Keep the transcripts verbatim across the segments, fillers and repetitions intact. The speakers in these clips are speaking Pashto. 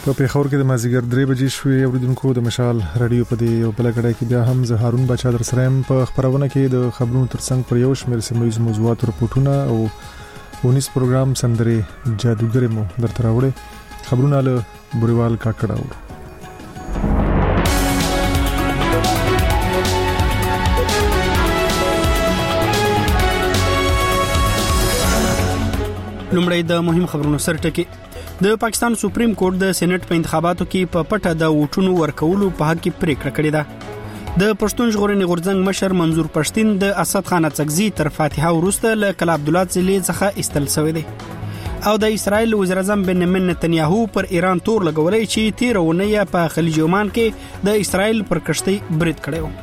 په پیښور کې د مازیګر درې بجې شوې. اوریدونکو د مشال رادیو په دې یو بل کډای کې بیا هم زه هارون بچا در سره يم. په خبرونه کې د خبرونو ترڅنګ پر یو شمېر سیمه ییز موضوعات رپورټونه او ونیس پروګرام سندرې جادوګر مو درته راوړي. خبرونه له بوريوال کاکړه و. لومړی د مهم خبرونو سرټکی. د پاکستان سپریم کورټ د سېنات په انتخاباتو کې په پټه د ووټونو ورکولو په حق کې پریکړه کړې ده. د پښتون ژغورنې غورځنګ مشر منظور پښتين د اسد خان اڅکزي تر فاتحه وروسته له کلا عبد الله زلی څخه استل شوی دی. او د اسرایل وزیر اعظم بنیامین نتنیاهو پر ایران تور لګولې چې تیرونه په خلیج عمان کې د اسرایل پر کشتۍ برید کړو.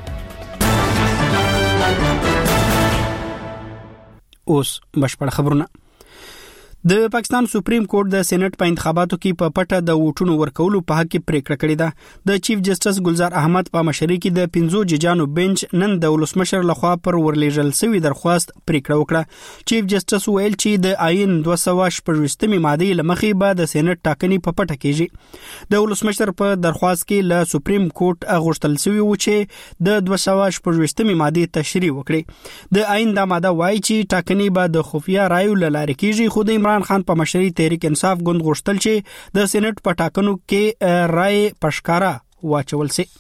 اوس بشپړ خبرونه. د پاکستان سپریم کورټ د سېنات په انتخاباتو کې په پټه د ووټونو ورکولو په حق کې پریکړه کړې ده. د چیف جسټس ګلزار احمد په مشرۍ کې د پنځو ججانو بنچ نن د ولسمشر لخوا پر ورلیږل شوی درخواست پریکړه وکړه. چیف جسټس ویل چې د آئین دوه سوه شپږویشتمې ماده لمخې به د سېنات ټاکنې په پټه کېږي. د ولسمشر په درخواست کې له سپریم کورټ غوښتل شوی و چې د دوه سوه شپږویشتمې ماده تشریح وکړي. د آئین دا ماده وایي چې ټاکنې به د خفیه رایو له لارې کېږي. خو د عمران خان په مشرۍ تحریک انصاف ګوند غوښتل چې د سېنات په ټاکنو کې رائے پښکارا واچول شي.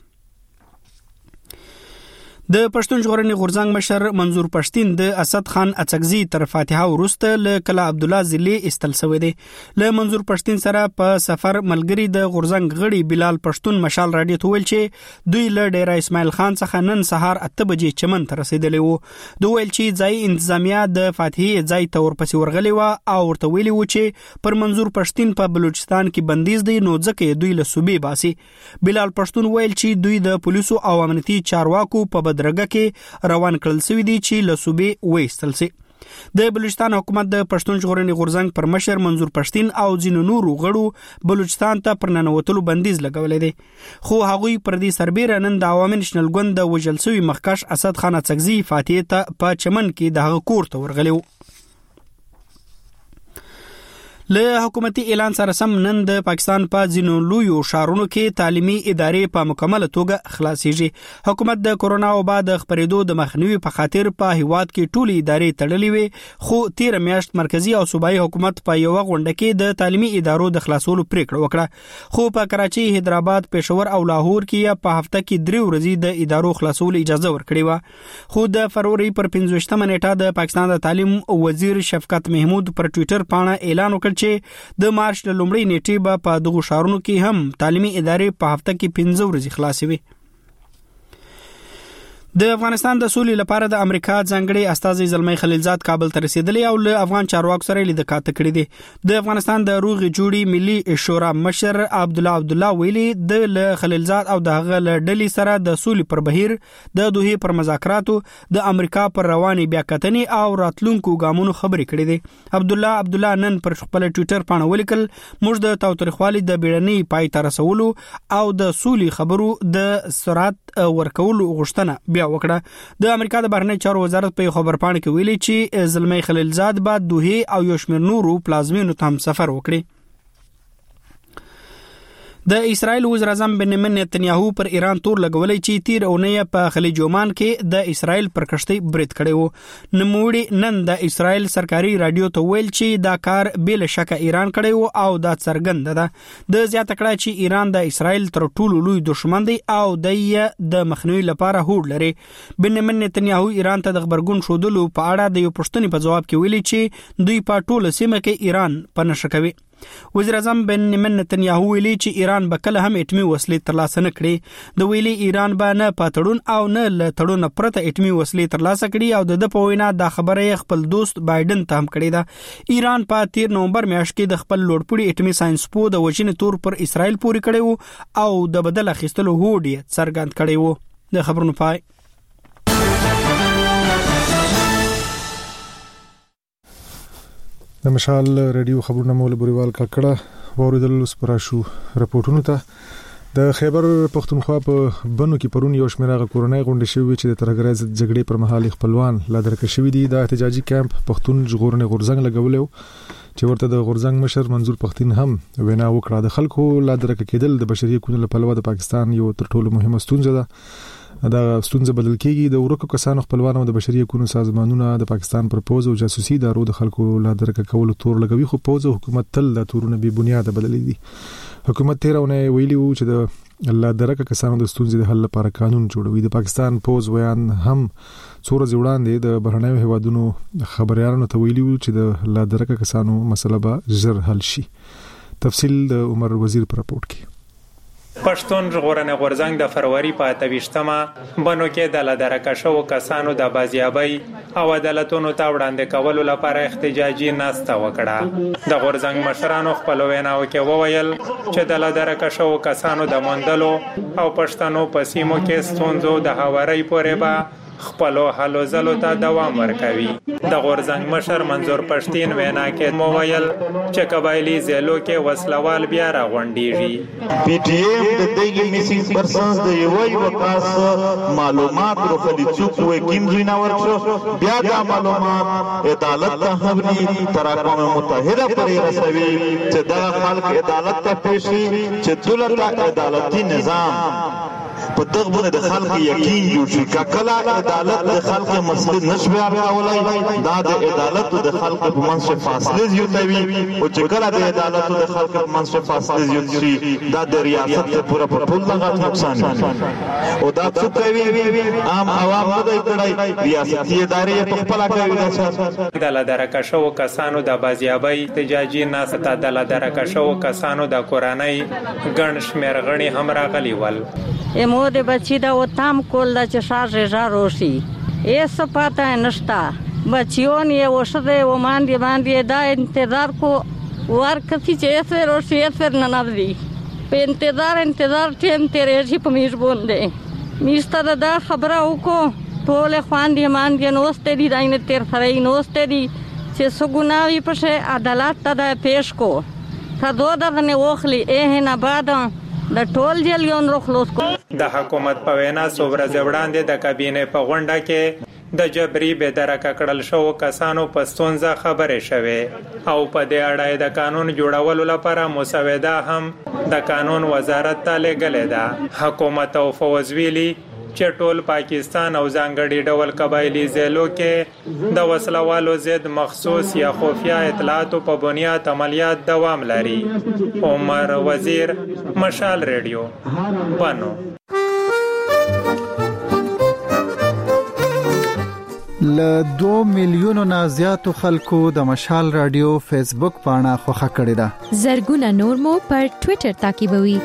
د پښتون ژغورنې غورځنګ مشر منظور پښتين د اسد خان اڅکزي تر فاتحه وروسته له کلا عبد الله زلی استل شوی دی. له منظور پښتين سره په سفر ملګری د غورځنګ غړي بلال پښتون مشال رادیو ته ویل چې دوی له ډیر اسماعیل خان څخه نن سهار اته بجې چمن ته رسیدلی وو. دوی ویل چې ځای انتظامیه د فاتحه ځای ته ورپسې ورغلی و او ورته ویلي و چې پر منظور پښتين په بلوچستان کې بندیز دی نو ځکه دوی له صوبې باسي. بلال پښتون ویل چې دوی د پولیسو او امنیتي چارواکو په درګه کې روان کړل شوی دي چې له صوبې وېستل شي. د بلوچستان حکومت د پښتون ژغورنې غورځنګ پر مشر منظور پښتين او ځینو نورو غړو بلوچستان ته پر ننوتلو بندیز لګولې دي. خو هغوی پر دې سربېره نن د عوامي نېشنل ګوند د وژل شوی مخکښ اسد خان اڅکزي فاتحه ته په چمن کې د هغه کور ته ورغلی و. له حکومتي اعلان سره سم نن د پاکستان په ځینو لویو ښارونو کې تعلیمي ادارې په مکمله توګه خلاصېږي. حکومت د کورونا وبا د خپرېدو د مخنیوي په خاطر په هیواد کې ټولې ادارې تړلې وي. خو تیر میاشت مرکزی او صوبایي حکومت په یو غونډه کې د تعلیمي ادارو د خلاصولو پریکړه وکړه. خو په کراچي، حیدرآباد، پېښور او لاهور کې په هفته کې درې ورځې د ادارو خلاصولو اجازه ورکړې و. خو د فروری پر پنځوستمه نیټه د پاکستان د تعلیم وزیر شفقت محمود پر ټوئیټر باندې اعلان وکړ چې د مارچ له لومړۍ نیټې به په دغو ښارونو کې هم تعلیمي ادارې په هفته کې پنځه ورځې خلاصې وي. د افغانستان د سولې لپاره د امریکا ځانګړي استازي زلمي خلیلزاد کابل ته رسیدلی او له افغان چارواکو سره لیدل کاته کړی دي. د افغانستان د روغ جوړي ملي شورا مشر عبد الله عبد الله ویلي د خلیلزاد او دغه ډلې سره د سولې پر بهیر د دوه پر مذاکراتو د امریکا پر رواني بیا کتنې او راتلونکو ګامونو خبرې کړې دي. عبد الله عبد الله نن پر خپل ټوئیټر باندې ولیکل موږ د تاوتریخوالي د بیړنۍ پای ته رسولو او د سولې خبرو د سرعت ورکولو غوښتنه وکړه. د امریکا د بهرنی چارو وزارت په خبر پاڼه کې ویلي چې زلمي خلیلزاد بعد دوه او یو شمېر نورو پلازمینو ته هم سفر وکړي. د اسرایل وزیر اعظم بنیامین نتنیاهو پر ایران تور لګولې چې تیر اونۍ په خلیج عمان کې د اسرایل پر کشتۍ برید کړی و. نوموړي نن د اسرایل سرکاري رادیو ته ویل چې دا کار بل شک ایران کړی و او دا څرګند ده. د زیاته کړه چې ایران د اسرایل تر ټولو لوی دښمن دی او د د مخنیوي لپاره هوډ لري. بنیامین نتنیاهو ایران ته د خبرګون شودلو په اړه د یو پښتني په جواب کې ویلي چې دوی په ټوله سیمه کې ایران په نشه کوي. وزیر اعظم بنیامین نتنیاهو ویلي چې ایران به کله هم اټومي وسلې ترلاسه نه کړي. د ویلي ایران به نه په تړون او نه له تړون پرته اټومي وسلې ترلاسه کړي او د په وینا دا خبره خپل دوست بایدن ته هم کړې ده. ایران په تیر نومبر میاشت کې د خپل لوړپوړي اټومي ساينس پو د وژنې تور پر اسرائیل پورې کړی او د بدل اخیستلو هوډ یې څرګند کړی و. د خبرونو پای. د مشال رادیو خبرونه مول بوريوال کاکړه وریدل سپراشو رپورټونو ته. د خیبر پختونخوا په بنو کې پرون یو شمېر کورونای غونډې شوې چې د ترهګرۍ ضد جګړې پر مهال خپلوان لا درک شوې دي. د احتجاجي کیمپ پختون ژغورنې غورځنګ لګولو چې ورته د غورځنګ مشر منظور پختین هم وینا وکړه. د خلکو لا درک کېدل د بشري حقوقو لپاره د پاکستان یو تر ټولو مهمه ستونزه ده. دا ستونزه بدل کېږي. د ورکو کسانو خپلوانو د بشري حقوقو سازمانونو د پاکستان پر پوز او جاسوسي دارو د خلکو لا درک کولو تور لګوي، خو پوز او حکومت تل د تورونه بي بنیاد بدلې دي. حکومت تیرونه ویلي وو چې د لا درک کسانو د ستونزې د حل لپاره قانون جوړوي. د پاکستان پوز ویان هم څوره وړاندې د بهرنیو هیوادونو خبريالانو ته ویلي وو چې د لا درک کسانو مسله به ژر حل شي. تفصیل د عمر وزیر پر راپورټ کې. پښتون ژغورنې غورځنګ د فروری په اته ویشتمه بنو کې د لادرکه شو کسانو د بازیابۍ او عدالتونو ته وړاندې کولو لپاره احتجاجي ناسته وکړه. د غورځنګ مشرانو خپل ویناو کې وویل چې د لادرکه شو کسانو د موندلو او پښتنو په سیمو کې ستونزو د هواري پورې به خپلو حلو زلو ته دوام ورکوي. د غورځنګ مشر منظور پښتین وینا کې موویل چې قبایلی ضلعو کې وسلوال بیا راغونډيږي. پی ټی ایم د دغه میسینګ پرسنز د یوې وکاس معلومات ورکړي چې کوم کیم جنا ورکړو بیا دا معلومات عدالت ته خبري تر اقوام متحده پورې رسوي چې دا خلک عدالت ته پیشي چې دولت عدالتي نظام په دغه باندې د خلکو یقین جوړ شي. کله عدالت د خلکو مسلې نشوي راولای، دا د عدالت د خلکو په منځ کې فاصله زیاتوي، او چې کله د عدالت د خلکو په منځ کې فاصله زیات شي دا د ریاست ته پوره په ټول لغت نقصان او دا څه کوي عام عوام نه دی کړای، ریاستي ادارې په خپل کوي. د لادرکه شو کسانو د بازیابۍ احتجاجي ناسته د لادرکه شو کسانو د کورنۍ ګڼ شمېر غړي هم راغلي ول. امو د بچی دا و تام کول دا چې شارژ جاروشي ایس پاتا نشتا بچیون یې وشده و ماندې باندې دا انتظار کو ورکتی چې ایسر روشي ایسر ننابدی په انتظار انتظار ټیم تیرېږي په میش باندې میسته دا خبره وکړو ټول خواندې ماندې نوسته دي داینه تیر سره نوسته دي چې سګوناوي پشه عدالت ته پیش کو تا دو دغه وخلی اه نه بعد د ټول جلیون روخلوس کو. د حکومت په وینا څو ورځې وړاندې د کابینې په غونډه کې د جبري بېدرکه کړل شو کسانو په ستونزه خبرې شوې او په دې اړه د قانون جوړولو لپاره مسوده هم د قانون وزارت ته لېږلې ده. حکومت او فوز ویلي چې ټول پاکستان او ځانګړي ډول قبایلی ضلعو کې د وسلوالو ضد مخصوص یا خفیه اطلاعاتو په بنیاد عملیات دوام لري. عمر وزیر، مشال ریډیو، بنو. ل دو میلیونو نه زیاتو خلکو د مشال رادیو فیسبوک پاڼه خوښه کړې ده. زرګونه نور مو پر ټوئیټر تعقیبوي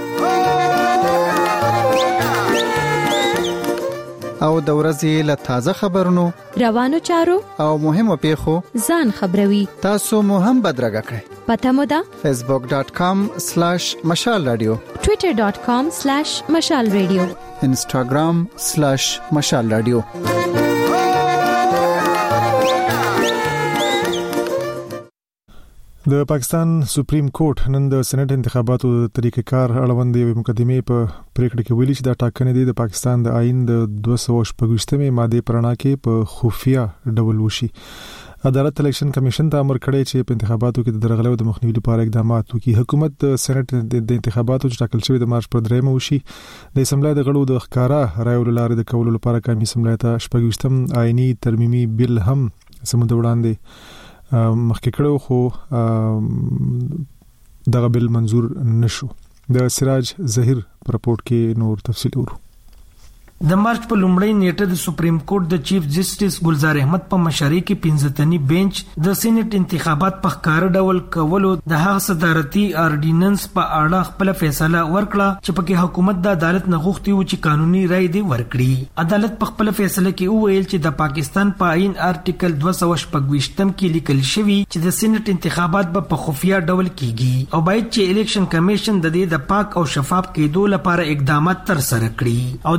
او د ورځې له تازه خبرونو، روانو چارو او مهمو پیښو ځان خبروي. تاسو مو هم بدرګه کړئ. پته مو ده facebook dot com slash mashal radio، twitter dot com slash mashal radio، instagram slash mashal radio. د پاکستان سپریم کورټ نن د سېنات انتخاباتو د طریقې کار اړوند یو مقدمه په پریکړه کې ویلي چې دا ټاکنې دي د پاکستان د آئین د دوه سوه شپږویشتمې ماده پرانا کې په خفیه ډول وشي. عدالت الیکشن کمیشن ته امر کړی چې په انتخاباتو کې د درغلو د مخنیوي لپاره اقدامات وکړي. حکومت د سېنات د انتخاباتو چې ټاکل شوی د مارچ پر درېمه وشي د اسمبلی د غړو د ښکارا رایو لاره د کولو لپاره قومي اسمبلی ته شپږویشتم آئینی ترمیمي بل هم سمود وړاندې مخکې کړو، خو دغه بل منظور نشو. د سراج ظهیر پر راپورټ کې نور تفصیل ورو. د مارچ په لومړۍ نیټه د سپریم کورټ د چیف جسټس ګلزار احمد په مشرۍ کې پنځه تنی بنچ د سېنات انتخابات په ښکار ډول کولو د هغه صدارتي اورډیننس په اړه خپل فیصله ورکړه چې پکې حکومت د عدالت نه غوښتي و چې قانوني رائے دی ورکړي. عدالت په خپل فیصله کې وویل چې د پاکستان په آئین آرټیکل دوه سوه شپږویشتم کې لیکل شوی چې د سېنات انتخابات په خفیه ډول کیږي او باید چې الیکشن کمیشن د دې د پاک او شفاف کېدو لپاره اقدامات تر سره کړي او دې لړ کې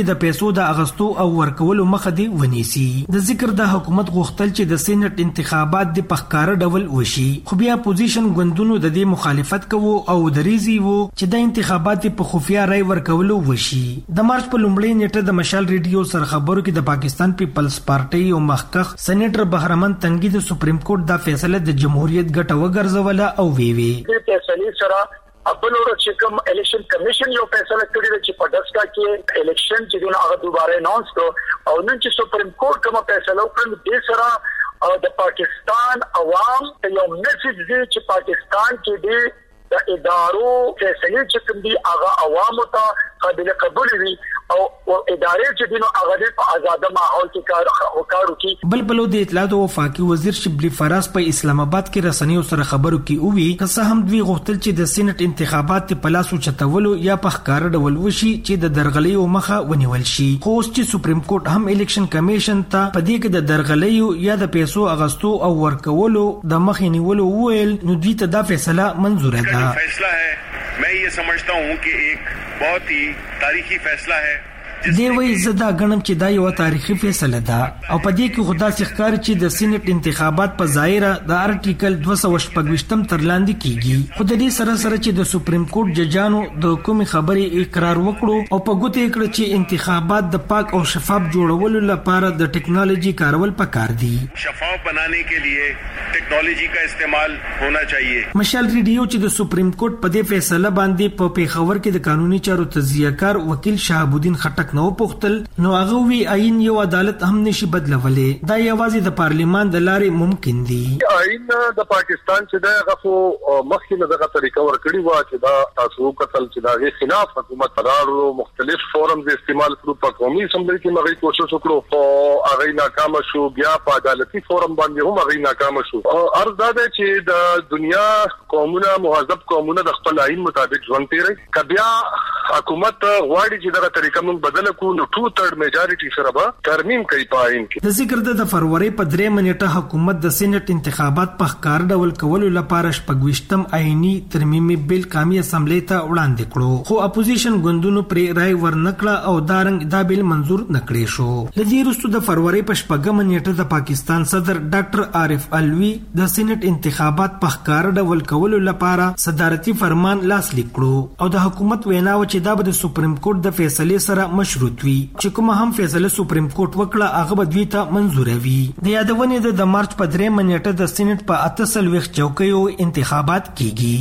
چې د پیسو د اغستو او ورکولو مخه دی ونیسي. د ذکر د حکومت غوښتل چې د سېنات انتخابات د پخکار ډول وشي، خو بیا اپوزیشن ګوندونو د دې مخالفت کوو او دریزي وو چې د انتخابات په خفیا رای ورکولو وشي. د مارچ په لومړۍ نیټه د مشال ریډیو سره خبرو کې د پاکستان پیپلز پارټي او مخکخ سېنیټر بهرمن تنګي د سپریم کورټ دا فیصله د جمهوریت ګټه وګرځوله او وی وی فیصله سره خپل ور چې کوم الیکشن کمیشن یو فیصله کړی چې په دسکا کې الیکشن چې دغه هغه دوباره اناونس کو او نن چې سپریم کورټ کوم فیصله وکړ د سره د پاکستان عوام یو میسج دی چې پاکستان کې دی د ادارو فیصله چې کوم دی هغه عوام ته قابل قبول وي او ادارې چې دینو هغه په آزاد ماحول کې کار وکړو کې. بل بل د اطلاعات او وفاقي وزیر شبلی فراز په اسلام آباد کې رسنیو سره خبرو کې او وی که څه هم دوی غوښتل چې د سېنات انتخابات په لاس چتولو یا په ښکار ډول وشي چې د درغلیو مخه ونیول شي، خو اوس چې سپریم کورټ هم الیکشن کمیشن ته په دې کې د درغلیو یا د پیسو اغستو او ورکولو د مخې نیولو وویل نو دوی ته دا فیصله منظور ده. فیصله ہے میں یہ سمجھتا ہوں کہ ایک بہت ہی تاریخی فیصلہ ہے. دی وی زدا غنم چې دا یو تاریخي فیصله ده او په دې کې خدا ښکار چې د سېنات انتخابات په ظاهره د آرټیکل دوه سوه شپږ تر لاندې کیږي، خو د دې سره سره چې د سپریم کورټ ججانو د کومې خبرې اقرار وکړو او په ګوته کړ چې انتخابات د پاک او شفاف جوړولو لپاره د ټیکنالوژي کارول پکار دي. شفاف بنانے کے لیے ټیکنالوژي کا استعمال ہونا چاہیے. مشال ریډیو چې د سپریم کورټ په دې فیصله باندې په پیښور کې د قانوني چارو تجزیه کار وکیل شهاب الدین خټک نو پختل نو هغه وی آئین یو عدالت هم نشي بدلولې، دا یوازې د پارلیمان د لارې ممکن دي. آئین د پاکستان چې دا غفو مخکې دغه طریقه ورکړي و چې دا تاسو قتل چې دا خلاف حکومت قرار مختلف فورمز استعمال کړو، په قومي اسمبلی کې مغي کوشش وکړو او هغه ناکام شو، بیا په عدالتي فورم باندې هم هغه ناکام شو. ارز دا ده چې د دنیا قومونه مهذب قومونه د خپل آئین مطابق ژوند کوي، کبیا حکومت غواړي چې دغه طریقه موږ بدل کړو نو ټو تھرډ میجارټي سره به ترمیم کوي پاین کې. د ذکر د فروری په درې منټه حکومت د سېنات انتخابات په ښکار ډول کولو لپاره شپږویشتم آئینی ترمیمي بل قومي اسمبلی ته وړاندې کړو، خو اپوزیشن ګوندونو پرې رای ورنکړه او دارنګ دا بل منظور نکړې شو. لدې وروسته د فروری په شپږم نیټه د پاکستان صدر ډاکټر عارف الوی د سېنات انتخابات په ښکار ډول کولو لپاره صدارتي فرمان لاسلیک کړو او د حکومت وینا و چې دا به د سپریم کورټ د فیصلې سره مشروط وي چې کومه هم فیصله سپریم کورټ وکړه هغه به دوی ته منظور وي. د یادونې د مارچ په درې منټه د سېنات په اته څلوېښت چوکیو انتخابات کیږي.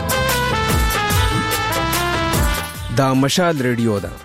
دا مشال ریډیو ده.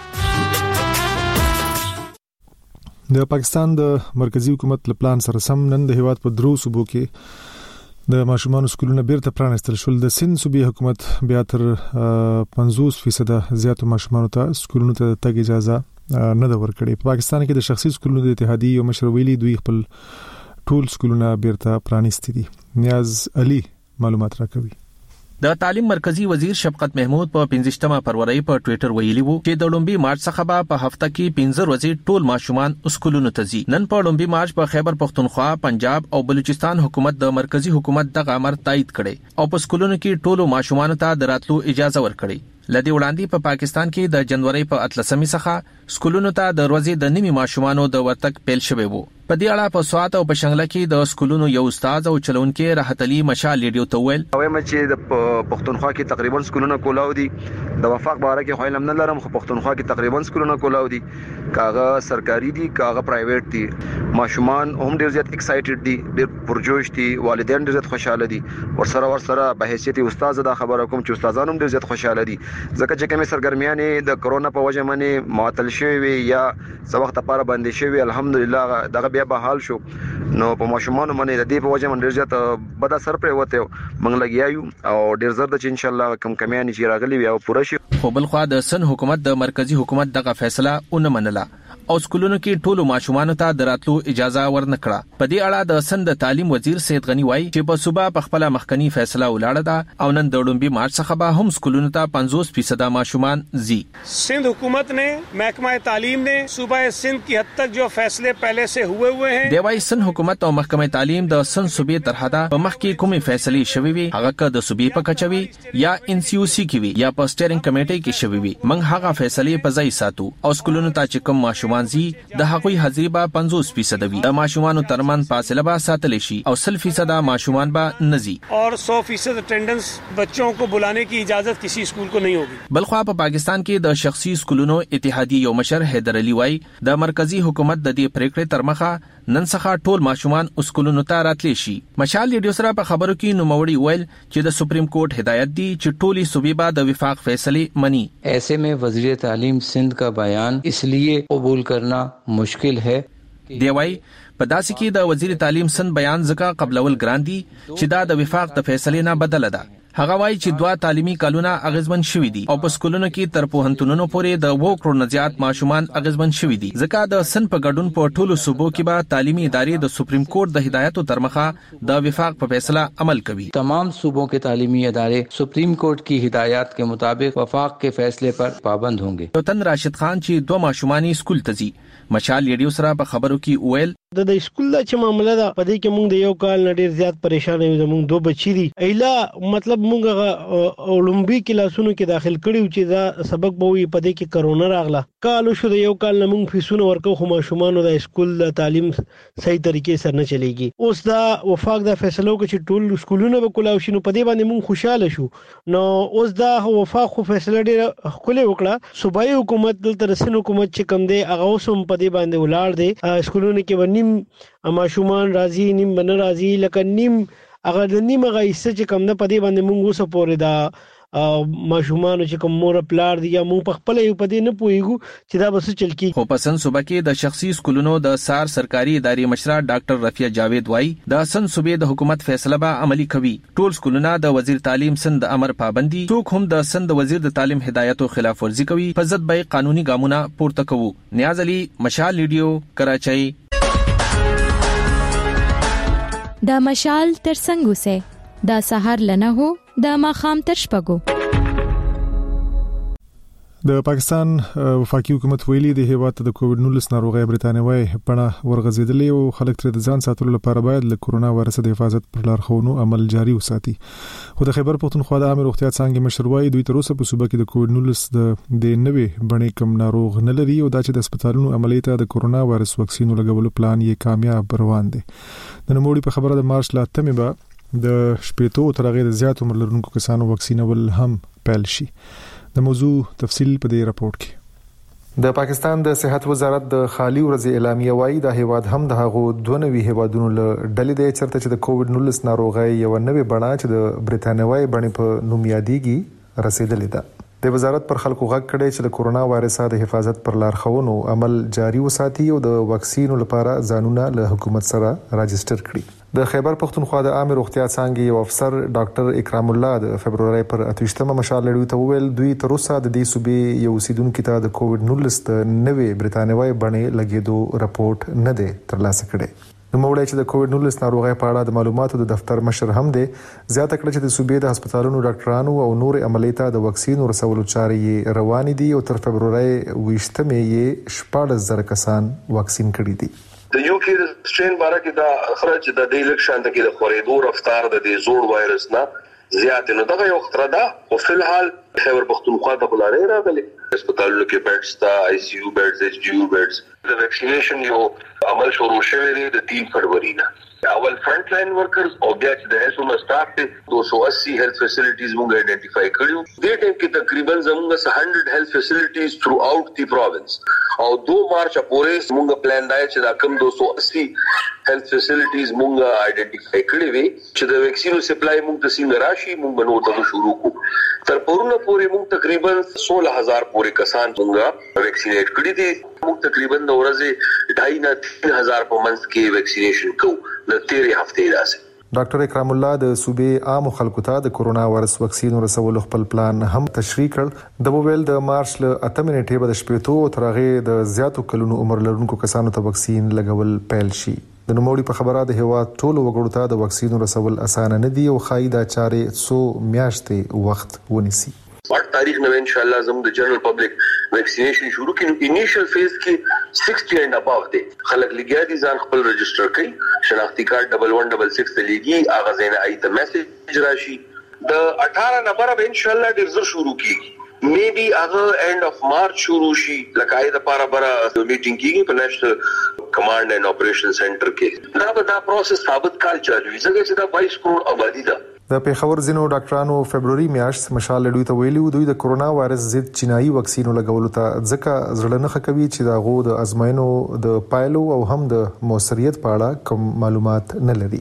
د پاکستان د مرکزی حکومت له پلان سره سم نن د هیواد په درو صوبو کې د ماشومان سکولونه بیرته پرانستل شول. د سند صوبې حکومت بیا تر پنځوس فیصد زیاتو ماشومان ته سکولونو ته تګ اجازه نه ده ورکړې. په پاکستان کې د شخصي سکولونو د اتحادیې یو مشر ویلي دوی خپل ټول سکولونه بیرته پرانستي دي. نیاز علي معلومات راکوي. د تعلیم مرکزی وزیر شفقت محمود په پنځمه فروری په ټوئیټر ویلي وو چې د لومبي مارچ څخه په هفته کې پنځه ورځې ټول ماشومان سکولونو ته ځي. نن په لومبي مارچ په خیبر پختونخوا، پنجاب او بلوچستان حکومت د مرکزی حکومت دغه امر تایید کړي او په سکولونو کې ټول ماشومان ته د راتلو اجازه ورکړي. لدی وړاندې په پاکستان کې د جنوري په اتلسمې څخه سکولونو ته د ورځې د نیمه ماشومانو د ورتګ پیل شوی وو. په دې اړه په سوات او په شنګله کې د سکولونو یو استاد او چلونکي راحت علي مشال ریډیو ته ویل وایم چې د پښتونخوا کې تقریبا سکولونه کولاو دي، د وفاق باره کې خو علم نه لرم، خو پښتونخوا کې تقریبا سکولونه کولاو دي، کاغه سرکاري دي کاغه پرایویټ دي. ماشومان هم ډیر زیات ایکسایټډ دي، ډیر پرجوش دي، والدین ډیر زیات خوشاله دي. ورسره ورسره به حیثیت استاد دا خبره کوم چې استادانو هم ډیر زیات خوشاله دي، ځکه چې کومه سرګرمیانه د کرونا په وجه باندې معطل شوی یا څه وخت لپاره باندې شوی، الحمدلله دغه بیا بحال شو. نو په ماشومان باندې د دې په وجه باندې ډیر زیات بد اثر پرې وته موږ لګیایو او ډیر زر د چې ان شاء الله کم کمیان چې راغلي وي او پوره شي. خو بل خو د سن حکومت د مرکزی حکومت دغه فیصله اون منله او سکولونو کې ټولو ماشومانو ته د راتلو اجازه ورنکړه. په دې اړه د سند تعلیم وزیر سید غنی وایي چې په صوبه په خپل مخکنی فیصله ولاړه ده او نن د لومبي مارچ څخه به هم سکولونو ته پنځوس فیصد ماشومان زی. सिंध हुकूमत ने महकमा तालीम ने सूबा सिंध की हद तक जो फैसले पहले से हुए हुए हैं. د وای سن حکومت او محکمه تعلیم د سن صوبې ترحده په مخ کې کومې فیصلې شوي وي هغه که د صوبې په کچوي یا ان سی او سی کې وي یا په سټیرینګ کمیټې کې شوي وي موږ هغه فیصلې په ځای ساتو او سکولونو ته چې کوم ماشومان زی د هغوی حاضری به پنځوس فیصد وي. د ماشومانو ترمن فاصله به ساتل شي او سل فیصد ماشومان به نزي اور सौ फीसद अटेंडेंस बच्चों को बुलाने की इजाजत किसी स्कूल को नहीं होगी. بلخوا په پاکستان کې د شخصي سکولونو اتحادیې یو مشر حیدر علي وای د مرکزی حکومت د دې پریکړې تر مخه نن څخه ټول ماشومان اسکولونو ته راتلی شي. مشال ریډیو سره په خبرو کې نوموړي ویل چې د سپریم کورټ هدایت دی چې ټولي صوبې به د وفاق فیصله مني. ایسے میں وزیر تعلیم سندھ کا بیان اس لیے قبول کرنا مشکل ہے. دی وای په داسې کې د وزیر تعلیم سند بیان ځکه قبلول ګران دي چې دا د وفاق د فیصلې نه بدله ده. هغه وایي چې دوه تعلیمي کالونه اغیزمن شوي دي او په سکولونو کې تر پوهنتونونو پورې د وو کروڑ نه زیات ماشومان اغیزمن شوي دي. ځکه د سن په ګډون په ټولو صوبو کې به تعلیمي ادارې د سپریم کورټ د هدایتو تر مخه د وفاق په فیصله عمل کوي. تمام صوبوں کے تعلیمی ادارے سپریم کورٹ کی ہدایات کے مطابق وفاق کے فیصلے پر پابند ہوں گے. وطن راشد خان چې دوه ماشومانی سکول ته ځي مشال ریډیو سره په خبرو کې ویل د د سکول د چې معاملې ده په دې کې موږ د یو کال نه ډیر زیات پریشان یو موږ دوه بچی دي ایلا مطلب موږ اولمپیک کلاسونو کې داخل کړیو چې دا سبق به وي په دې کې کرونا راغله کالو شو د یو کال نه موږ فیسونه ورکو خو ماشومان د سکول د تعلیم صحیح طریقې سره نه چلیږي. اوس دا وفاق د فیصلو کې چې ټول سکولونه به کولاو شي نو په دې باندې موږ خوشاله شو. نو اوس دا وفاق خو فیصله ډیره خپل وکړه صوبایي حکومت د رسن حکومت چې کم دی هغه اوسم په دې باندې ولاړ دی سکولونه کې اما شومان راضی نیم بن راضی لکه نیم اگر د نیم غیسه چې کم نه پدې باندې مونږ وسه پورې دا ماشومان چې کوم مور پلار دی یا مونږ په خپل یو پدې نه پويګو چې دا بس چل کی. خو پسند صوبه کې د شخصي سکولونو د سار سرکاري ادارې مشره ډاکټر رفیع جاوید وای د سن صوبې د حکومت فیصله به عملی کوي. ټول سکولونه د وزیر تعلیم سند امر پابندي څوک هم د سند وزیر د تعلیم هدایتو خلاف ورزي کوي په ضد به قانوني ګامونه پورته کوو. نیاز علي مشال ریډیو کراچۍ. دا مشال تر څنګه سه دا سحر لنه هو دا ماخام تر شپګو. د پاکستان وفاقي حکومت ویلي د هیواد د کووډ نولس ناروغي برتانوي پړه ورغزیدلې او خلک تر د ځان ساتلو لپاره باید له کورونا وایرس د حفاظت پر لارښوونو عمل جاري وساتي. خو د خیبر پښتونخوا د عامه روغتیا څنګه مشروعي دوی تر اوسه په صوبه کې د کووډ نولس د د نوې بڼې کم ناروغ نه لري او دا چې د هسپتالونو عملیات د کورونا وایرس واکسین لګولو پلان یې کامیاب روان دي. د نوموړي په خبره د مارچ لا تمه به د شپېتو تر غیر زیات عمر لرونکو کسانو واکسینول هم پیل شي. د موضوع تفصیل په دې راپورټ کې. د پاکستان د صحت وزارت د خالی ورځې اعلامیه وايي د هیواد هم د هغو دوه نوي هیوادونو له ډلې دی چرته چې د کووډ نولس ناروغي یو نوې بڼه چې د برتانوي بڼې په نوم یادېږي رسیدلې ده. د وزارت پر خلکو غږ کړي چې د کورونا وایرس د حفاظت پر لارښوونو عمل جاري وساتي او د واکسینو لپاره ځانونه له حکومت سره راجستر کړي. د خیبر پښتونخوا د عامه روغتیا څنګه یو افسر ډاکټر اکرام الله د فبرवरी پر اتوشتمه مشال لړیو ته ویل دوی تر اوسه د دې صوبې یو سیدونکو ته د کووډ نولس د نوې برتانوي بڼې لګیدو راپورټ نه دی ترلاسه کړی. نو موږ چې د کووډ نولس ناروغي په اړه د معلوماتو د دفتر مشر هم دی زیاته کړه چې د صوبې د هسپتالونو ډاکټرانو او نور عملیات د واکسین ورسولو چارې روان دي او تر فبرवरी ویشتمه یې شپږ زره کسان واکسین کړي دي. د یو کې د سټرین باره کې دا خرج د دې لکشان د کې د خورېدو رفتار د دې زوړ وایرس نه زیات نه دغه یو خطر ده او په حال خیبر پښتونخوا ته بلاره راغلي هسپتالونو کې بیډز تا آی سی یو بیډز ایچ ډی یو بیډز د ویکسینیشن یو عمل شروع شوی دی د تین فروری نه. اول فرنٹ لاین ورکرز او بیا چې د هیلث سټاف ته دو سو اسی هیلث فیسیلیټیز موږ آئیډینټیفای کړیو. د دې کې تقریبا زموږ سو هیلث فیسیلیټیز تھرو آؤٹ دی پروینس او دو مارچ پورې موږ پلان دی چې دا کم دو سو اسی هیلث فیسیلیټیز موږ آئیډینټیفای کړې وي چې د ویکسینو سپلای موږ د څنګه راشي موږ نو ته شروع کوو. تر پرونه پورې موږ تقریبا سولہ ہزار پورې کسان موږ ویکسینیټ کړی دي. موږ تقریبا د ورځې ډائی نه تین ہزار په منځ کې ویکسینیشن کوو د تیرې هفتې راځي. ډاکټر اکرام الله د صوبې عام خلکو ته د کورونا وایرس واکسین ورسولو خپل پلان هم تشریح کړ. د موبایل د مارچ له اته نیټې به د شپږ تر هغه د زیاتو کلونو عمر لرونکو کسانو ته واکسین لګول پیل شي. د نوموړي په خبره د هوا ټولو وګړو ته د واکسین ورسول اسانه نه دي او خای دا چارې څو میاشتې وخت ونیسي. आठ तारीख में इंशाल्लाह हम द जनरल पब्लिक वैक्सीनेशन शुरू की इनिशियल फेज की साठ एंड अबव दे खलक लगिया दी जान खपल रजिस्टर कई शनाख्ती card double one double six ते लेगी आगाज ने आई त मैसेज राशि द अठारह नंबर अब इंशाल्लाह डिर्जर शुरू की मे बी अगर एंड ऑफ मार्च शुरू शी लकाय द पारा बरा मीटिंग की पर national command and operation centre के ना बता प्रोसेस साबित काल चालू जगह से बाईस करोड़ आबादी दा. د پیښور ځینو ډاکټرانو فبرवरी میاشت مشال دوی ته ویلي دوی د کورونا وایرس ضد چینایي واکسین لګولو ته ځکه زړه نه کوي چې دا غو د ازموینو د پایلو او هم د موثریت په اړه کوم معلومات نه لري.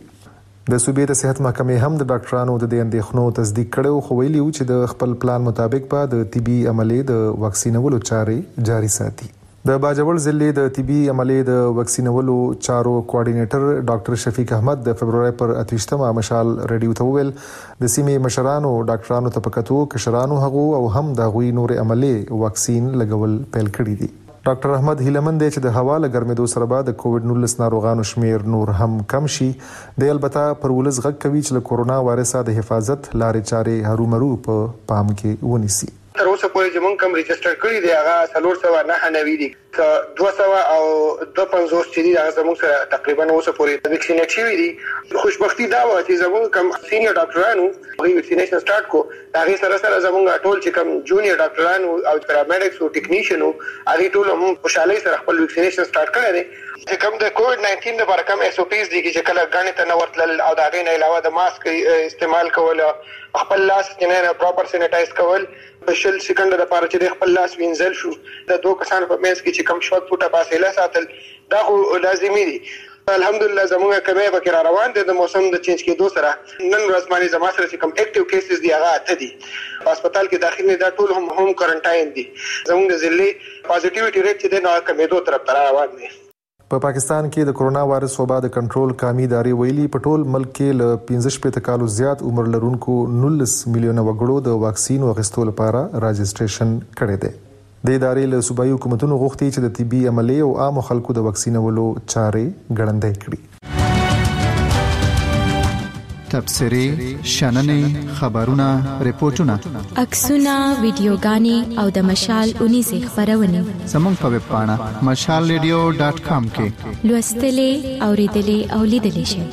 د صوبې د صحت محکمې هم د ډاکټرانو د اندېښنو تصدیق کړو خو ویلي چې د خپل پلان مطابق به د طبي عملیې د واکسینولو چارې جاري ساتي. د باجوړ ضلع د طبي عملیې د واکسینولو چارو کوارډینیټر ډاکټر شفیق احمد د فبرवरी پر اتوشتمه مشال رادیو ته ویل د سیمې مشرانو ډاکټرانو ته پکتو کشرانو هغو او هم د غوي نور عملیې واکسین لګول پیل کړی دي. ډاکټر احمد هیلمند چې د هوا له ګرمېدو سره بعد د کووډ نولس ناروغانو شمیر نور هم کم شي د البته پر ولز غږ کوي چې له کورونا وایرس د حفاظت لارې چارې هرومرو په پام کې ونیسي. تر اوسه پورې چې مونږ کوم ريجستره کړی دی هغه څلور سوه نه نوي دي دوه سوه او دوه پنځوس چې دي هغه زموږ سره تقریبا اوسه پورې ویکسینیټ شوي دي. خوشبختي دا وه چې زموږ کوم سینیئر ډاکټرانو هغوی ویکسینیشن سټارټ کو هغې سره سره زموږ ټول چې کوم جونیئر ډاکټرانو او پیرامیډکس او ټیکنیشن هغې ټول هم خوشحالۍ سره خپل ویکسینیشن سټارټ کړی دی. چې کوم د کووډ ناینټین لپاره کوم ایس او پیز دي چې کله ګڼې ته نه ورتلل او د هغې نه علاوه د ماسک استعمال کول خپل لاس نه پراپر سینیټایز کول په شل سکند لپاره چې خپل لاس وینځل شو د دوه کسانو په منځ کې چې کم شوت فوټه فاصله ساتل دا خو لازمي دي. الحمدلله زموږ کمې پکې را روان دي د موسم د چینج کېدو سره. نن ورځ باندې زما سره چې کوم اکټیو کیسز دي هغه اته دي په هسپتال کې داخل نه دا ټول هم هوم کوارنټاین دي. زموږ د ضلع پازیټیویټي ریټ چې دی نو کمېدو طرف ته روان دی. په پا پاکستان کې د کورونا وایرس وبا د کنټرول قومي ادارې ویلي په ټول ملک کې له پنځه شپږ کالو زیات عمر لرونکو نولس میلیونه وګړو د واکسین واخیستلو لپاره راجستریشن کړی دی. د ادارې له صوبایي حکومتونو غوښتي چې د طبي عملیې او عام خلکو د واکسینولو چارې ګړندۍ کړي. تبصرې شننې خبرونه ریپورتونه عکسونه ویډیوګانې او د مشال اونیزه خبرونه زموږ په ویب پاڼه مشال ریډیو ډاټ کام کې لوستلې اوریدلې او لیدلې شئ.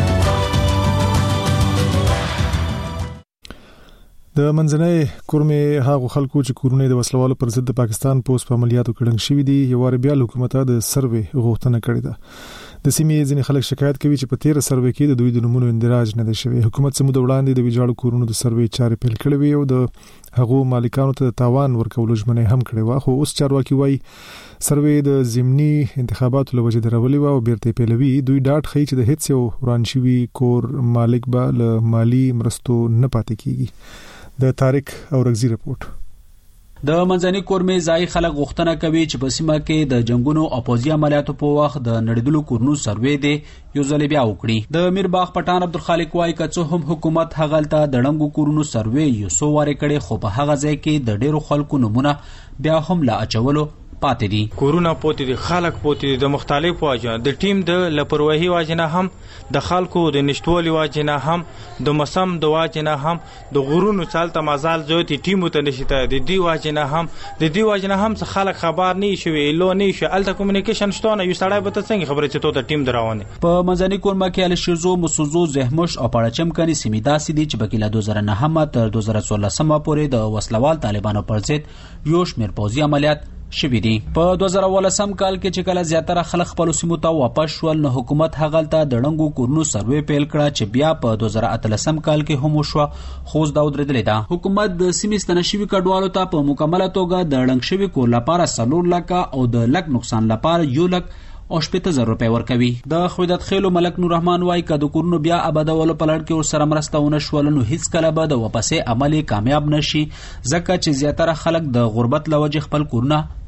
د منځنۍ کورمې هغو خلکو چې کورونه د وسلوالو پر ضد د پاکستان پوس په عملیاتو کړنګ شوی دي یو وار بیا حکومت د سروې غوښتنه کړې ده. د سیمې ځینې خلک شکایت کوي چې په تیر سروې کې د دوی د نمونو اندراج نه دی شوی. حکومت سمو د وړاندې د ویجاړو کورونو د سروې چارې پیل کړې وي او د هغو مالکانو ته تاوان ورکولو ژمنه هم کړې و. خو اوس چارواکي وایي سروې د ضمني انتخاباتو لوجه درولې و او بیرته پیلوي. دوی ډاډ ښیي چې د هیڅ یو وران شوي کور مالک به له مالی مرستو نه پاتې کیږي. د طارق اورغزي رپورت. د منځني کورمې ځای خلک غوښتنه کوي چې په سیمه کې د جنگونو او پوځي عملیاتو په وخت د نړیدلو کورونو سروې دی یو ځل بیا وکړي. د میرباغ پټان عبدالخالق وايي که څه هم حکومت هغلته د ډنګو کورونو سروې یو څو واره کړي خو په هغه ځای کې د ډیرو خلکو نمونه بیا هم لا اچولو پاتې دي. کورونه پاتې دي، خلک پاتې دي، د مختلفو واجنه د ټیم د لپروهي واجنه هم د خلکو د نشټولي واجنه هم د مسم د واجنه هم د غرونو چالت مازال زوتی ټیمو ته نشته د دی واجنه هم د دی واجنه هم څه خلک خبر نه شي لو نه شي الته کومونیکیشن شتونه یو سړی به څنګه خبره چې ته ټیم دراونه. په منځني کورمه کې ال شیزو مسوزو زهمش او پړچم کني سیمیدا سي دي چې بکیله دوه زره نه تر دوه زره څوارلس پورې د وسلوال طالبانو پر ضد یو شمېر پوځي عملیات شوی دي. په دوه زره ولسم کال کې چې کله زیاتره خلک خپل سیمو ته واپس شول نو حکومت هغلته د ډنګو کورونو سروې پیل کړه چې بیا په دوه زره اتلسم کال کې هم وشو خو دا ودرېدلې ده. حکومت د سیمې ستنشوي کډوالو ته په مکمله توګه د ډنګ شوي کور لپاره څلور لکه او د لک نقصان لپاره یو لک او شپږ زره روپۍ ورکوي. د خویدت خیلو ملک نور رحمان وايي که د کورونو بیا آبادولو په لړ کې ورسره مرسته ونه شول نو هیڅ کله به د واپسې عمل کامیاب نشي ځکه چې زیاتره خلک د غربت له وجې خپل کورونه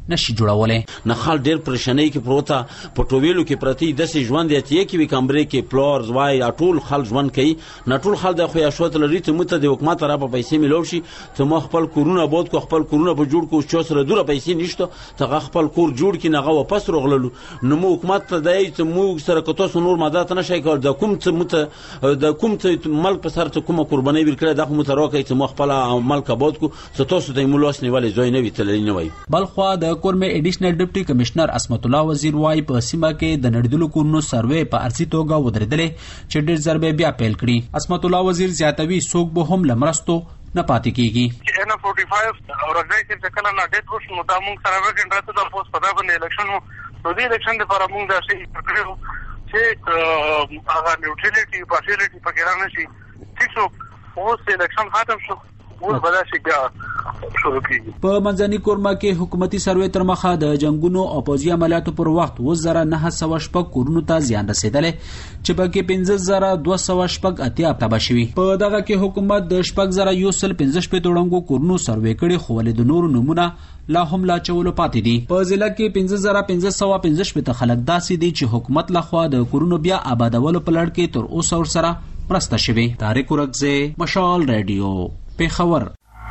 نشي جوړولای. نخال ډېر پریشانۍ کې پروته پټویلو کې پرتی د سې ژوند دی چې کې وی کمبرې کې پلور زوای ټول خل ژوند کوي نه ټول خل د خو یا شوت لري ته مت د حکومت را په پیسې ملو شي ته مخ خپل کورونه بود کو خپل کورونه په جوړ کو چې سره دوره پیسې نشته ته خپل کور جوړ کې نه غو پس رغللو نو مو حکومت ته دی چې مو سره کتو نور مادات نشي کول د کوم څه مت د کوم څه ملک په سر ته کومه قرباني ورکړه د مت راکې چې مخ خپل ملک بود کو څه تاسو ته مولوس نیولې زوی نه وی تللی نه وای. بلخوا د کورمه اډیشنل ډیپټي کمشنر اسمت الله وزیر وای په سیمه کې د نړیدلو کورونو سروې په ارزي توګه ودرېدلې چې ډېر ضربې بیا پیل کړي. اسمت الله وزیر زیاتوي څوک به هم لمرستو نه پاتې کیږي. ان فورټي فایو او راځي چې کله نه ډېر وښ نو دا موږ سره وګڼل د پوس په دغه الیکشن نو د الیکشن لپاره موږ دا شي کړو چې هغه نیوټرالټي پارشلټي پکې رانشي چې څو اوس الیکشن ختم شو ول بلا شي بیا شروع کیږي. په منځني کورما کې حکومتي سروې تر مخه د جنگونو او پوځي عملیاتو پر وخت و زره نه سو شپږ کورونو ته زیان رسیدلې چې پکې پنځه زره دوه سو شپږ اتیا تباه شوي. په دغه کې حکومت د شپږ زره یو سل پنځه شپږ توړنګو کورونو سروې کړي خو ولې د نور نمونه لا هم لا چولو پاتې دي. په ضلع کې پنځه زره پنځه سو پنځه شپږ خلک داسې دي چې حکومت لخوا د کورونو بیا آبادولو په لړ کې تر اوسه ورسره مرسته شوي. طارق ورکزه مشال رادیو پیښور.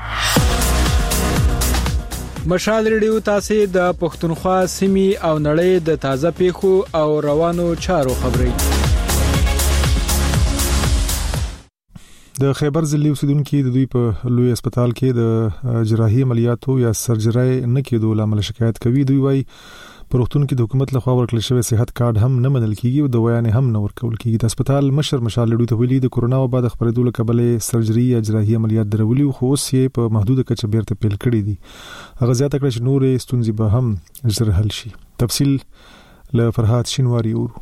مشال ریډیو تاسو د پښتونخوا سیمې او نړۍ د تازه پیښو او روانو چارو خبري. د خیبر ضلعي اوسیدونکو د دوی په لوی هسپتال کې د جراحي عملیاتو یا سرجري نه کېدو لامل شکایت کوي. دوی وايي پروختون کې د حکومت لخوا ورکړل شوی صحت کارت هم نه منل کیږي او د ویان هم نه ورکول کیږي. د هسپتال مشر مشال لډو ته ویلي د کورونا وبا د خبرېدو له کبله سرجري یا جراحي عملیات درولي خو اوس یې په محدوده کچه بیرته پیل کړی دي. هغه زیاته کړه چې نورې ستونزې به هم ژر حل شي. تفصیل له فرهاد شینواری ورو.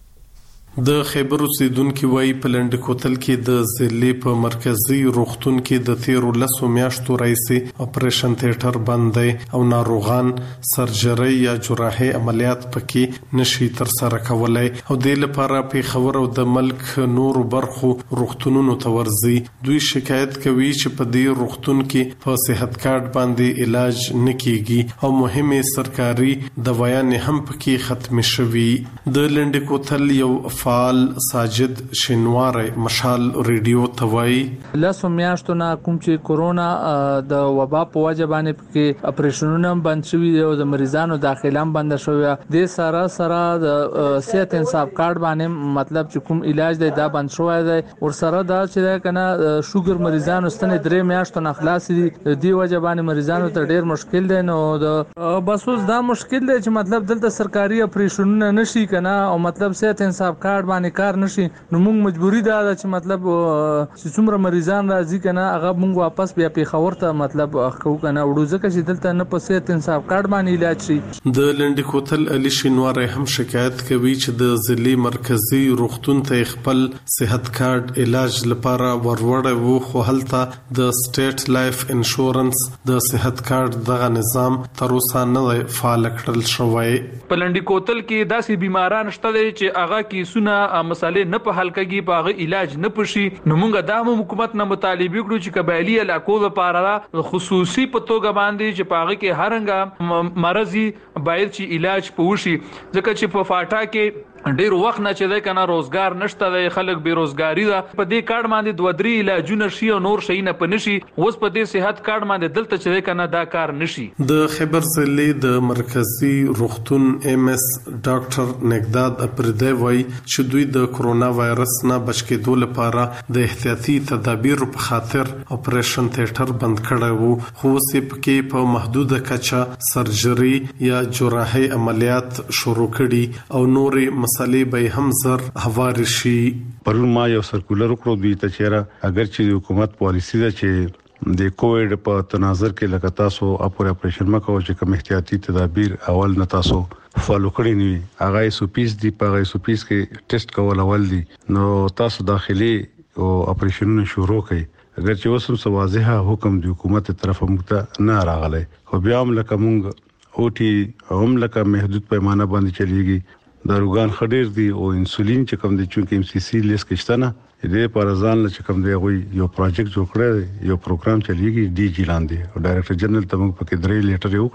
د خیبر اوسیدونکو وای په لند کوتل کې د ضلع په مرکزی روغتون کې د تیرو لسو میاشتو راځي اپریشن تیاتر باندې او ناروغان سرجري یا جراحي عملیات پکې نشي تر سره کولای او د لپاره په خبر او د ملک نور برخو روغتونونو ته ورځي. دوی شکایت کوي چې په دې روغتون کې په صحت کارت باندې علاج نکېږي او مهمه سرکاري دوايان هم پکې ختم شوي. د لند کوتل یو فعال ساجد شینوار مشال ریډیو توای لاسو میاشتو نه کوم چې کورونا د وبا په وجه باندې کې اپریشنونه بند شوي او د مریضانو داخله هم بند شوی د سره سره د صحت انصاف کارت باندې مطلب چې کوم علاج دی دا بند شوی دی او سره دا چې کنه شوګر مریضانو ستنه درې میاشتو نه خلاص دي دی وجه باندې مریضانو ته ډیر مشکل دی. نو د بس اوس دا مشکل دی چې مطلب دلته سرکاري اپریشنونه نشي کنه او مطلب صحت انصاف کارت باندې کار نشي نو موږ مجبوری ده چې مطلب چې څومره مریضان راځي کنه هغه موږ واپس بیا په خبر ته مطلب خو کنه وړو ځکه چې دلته نه په صحت انصاف کارت باندې علاج شي. د لنډ کوتل علي شینوار هم شکایت کوي چې د ضلع مرکزی روغتون ته خپل صحت کارت علاج لپاره وروړ وو خو هلته د سټیټ لایف انشورنس د صحت کارت دغه نظام تر اوسه نه فعال کړل شوی. په لنډ کوتل کې داسې بیماران شته چې هغه کې سونه مسالې نه په حل کېږي په هغه علاج نه پشي. نو موږ د حکومت نه مطالبه کړو چې قبایلی علاقو لپاره خصوصي په توګه باندې چې په هغه کې هرنګ مرضی باید چې علاج پوشي ځکه چې په فاټا کې ډیر وخت نه چې د کنه روزګار نشته د خلک بیروزګاری ده په دې کارت باندې دوه درې علاجونه شي او نور شي نه پنشي اوس په دې صحت کارت باندې دلته چې کنه دا کار نشي. د خیبر ضلع د مرکزی روغتون ایم اس ډاکټر نگداد اپریدی وای چې دوی د کورونا وایرس نه بچ کېدو لپاره د احتیاطي تدابیر په خاطر اپریشن تیاتر بند کړی وو خو اوس پکې په محدوده کچه سرجري یا جراحي عملیات شروع کړي او نورې مسالې به هم زر هوار شي. پرون ما یو سرکولر وکړو دوی ته چیرې اگر چې حکومت پالیسی ده چې د کووډ په تناظر کې لکه تاسو اپور اپریشن مکو چې کوم احتیاطي تدابیر اول نه تاسو فالو کړی نیوي هغه سو پیس دی په سو پیس کې ټیسټ کول اول دی نو تاسو داخلي او اپریشنونه شروع کړئ اگر چې اوسم سوازه حکم د حکومت طرفه مخته نه راغلی خو بیا هم لکه مونږ اوټي هم لکه محدود پیمانه باندې چلیږي داروغان خډیر دي او انسولین چې کوم دي چې ام سی سی لیس کې شته نه دې پر ځان چې کوم دی غوي یو پروجیکټ جوړ کړی یو پروګرام چلیږي ډي جی لاندې او ډایرکټر جنرال ته موږ پکې درې لیټر یو کړی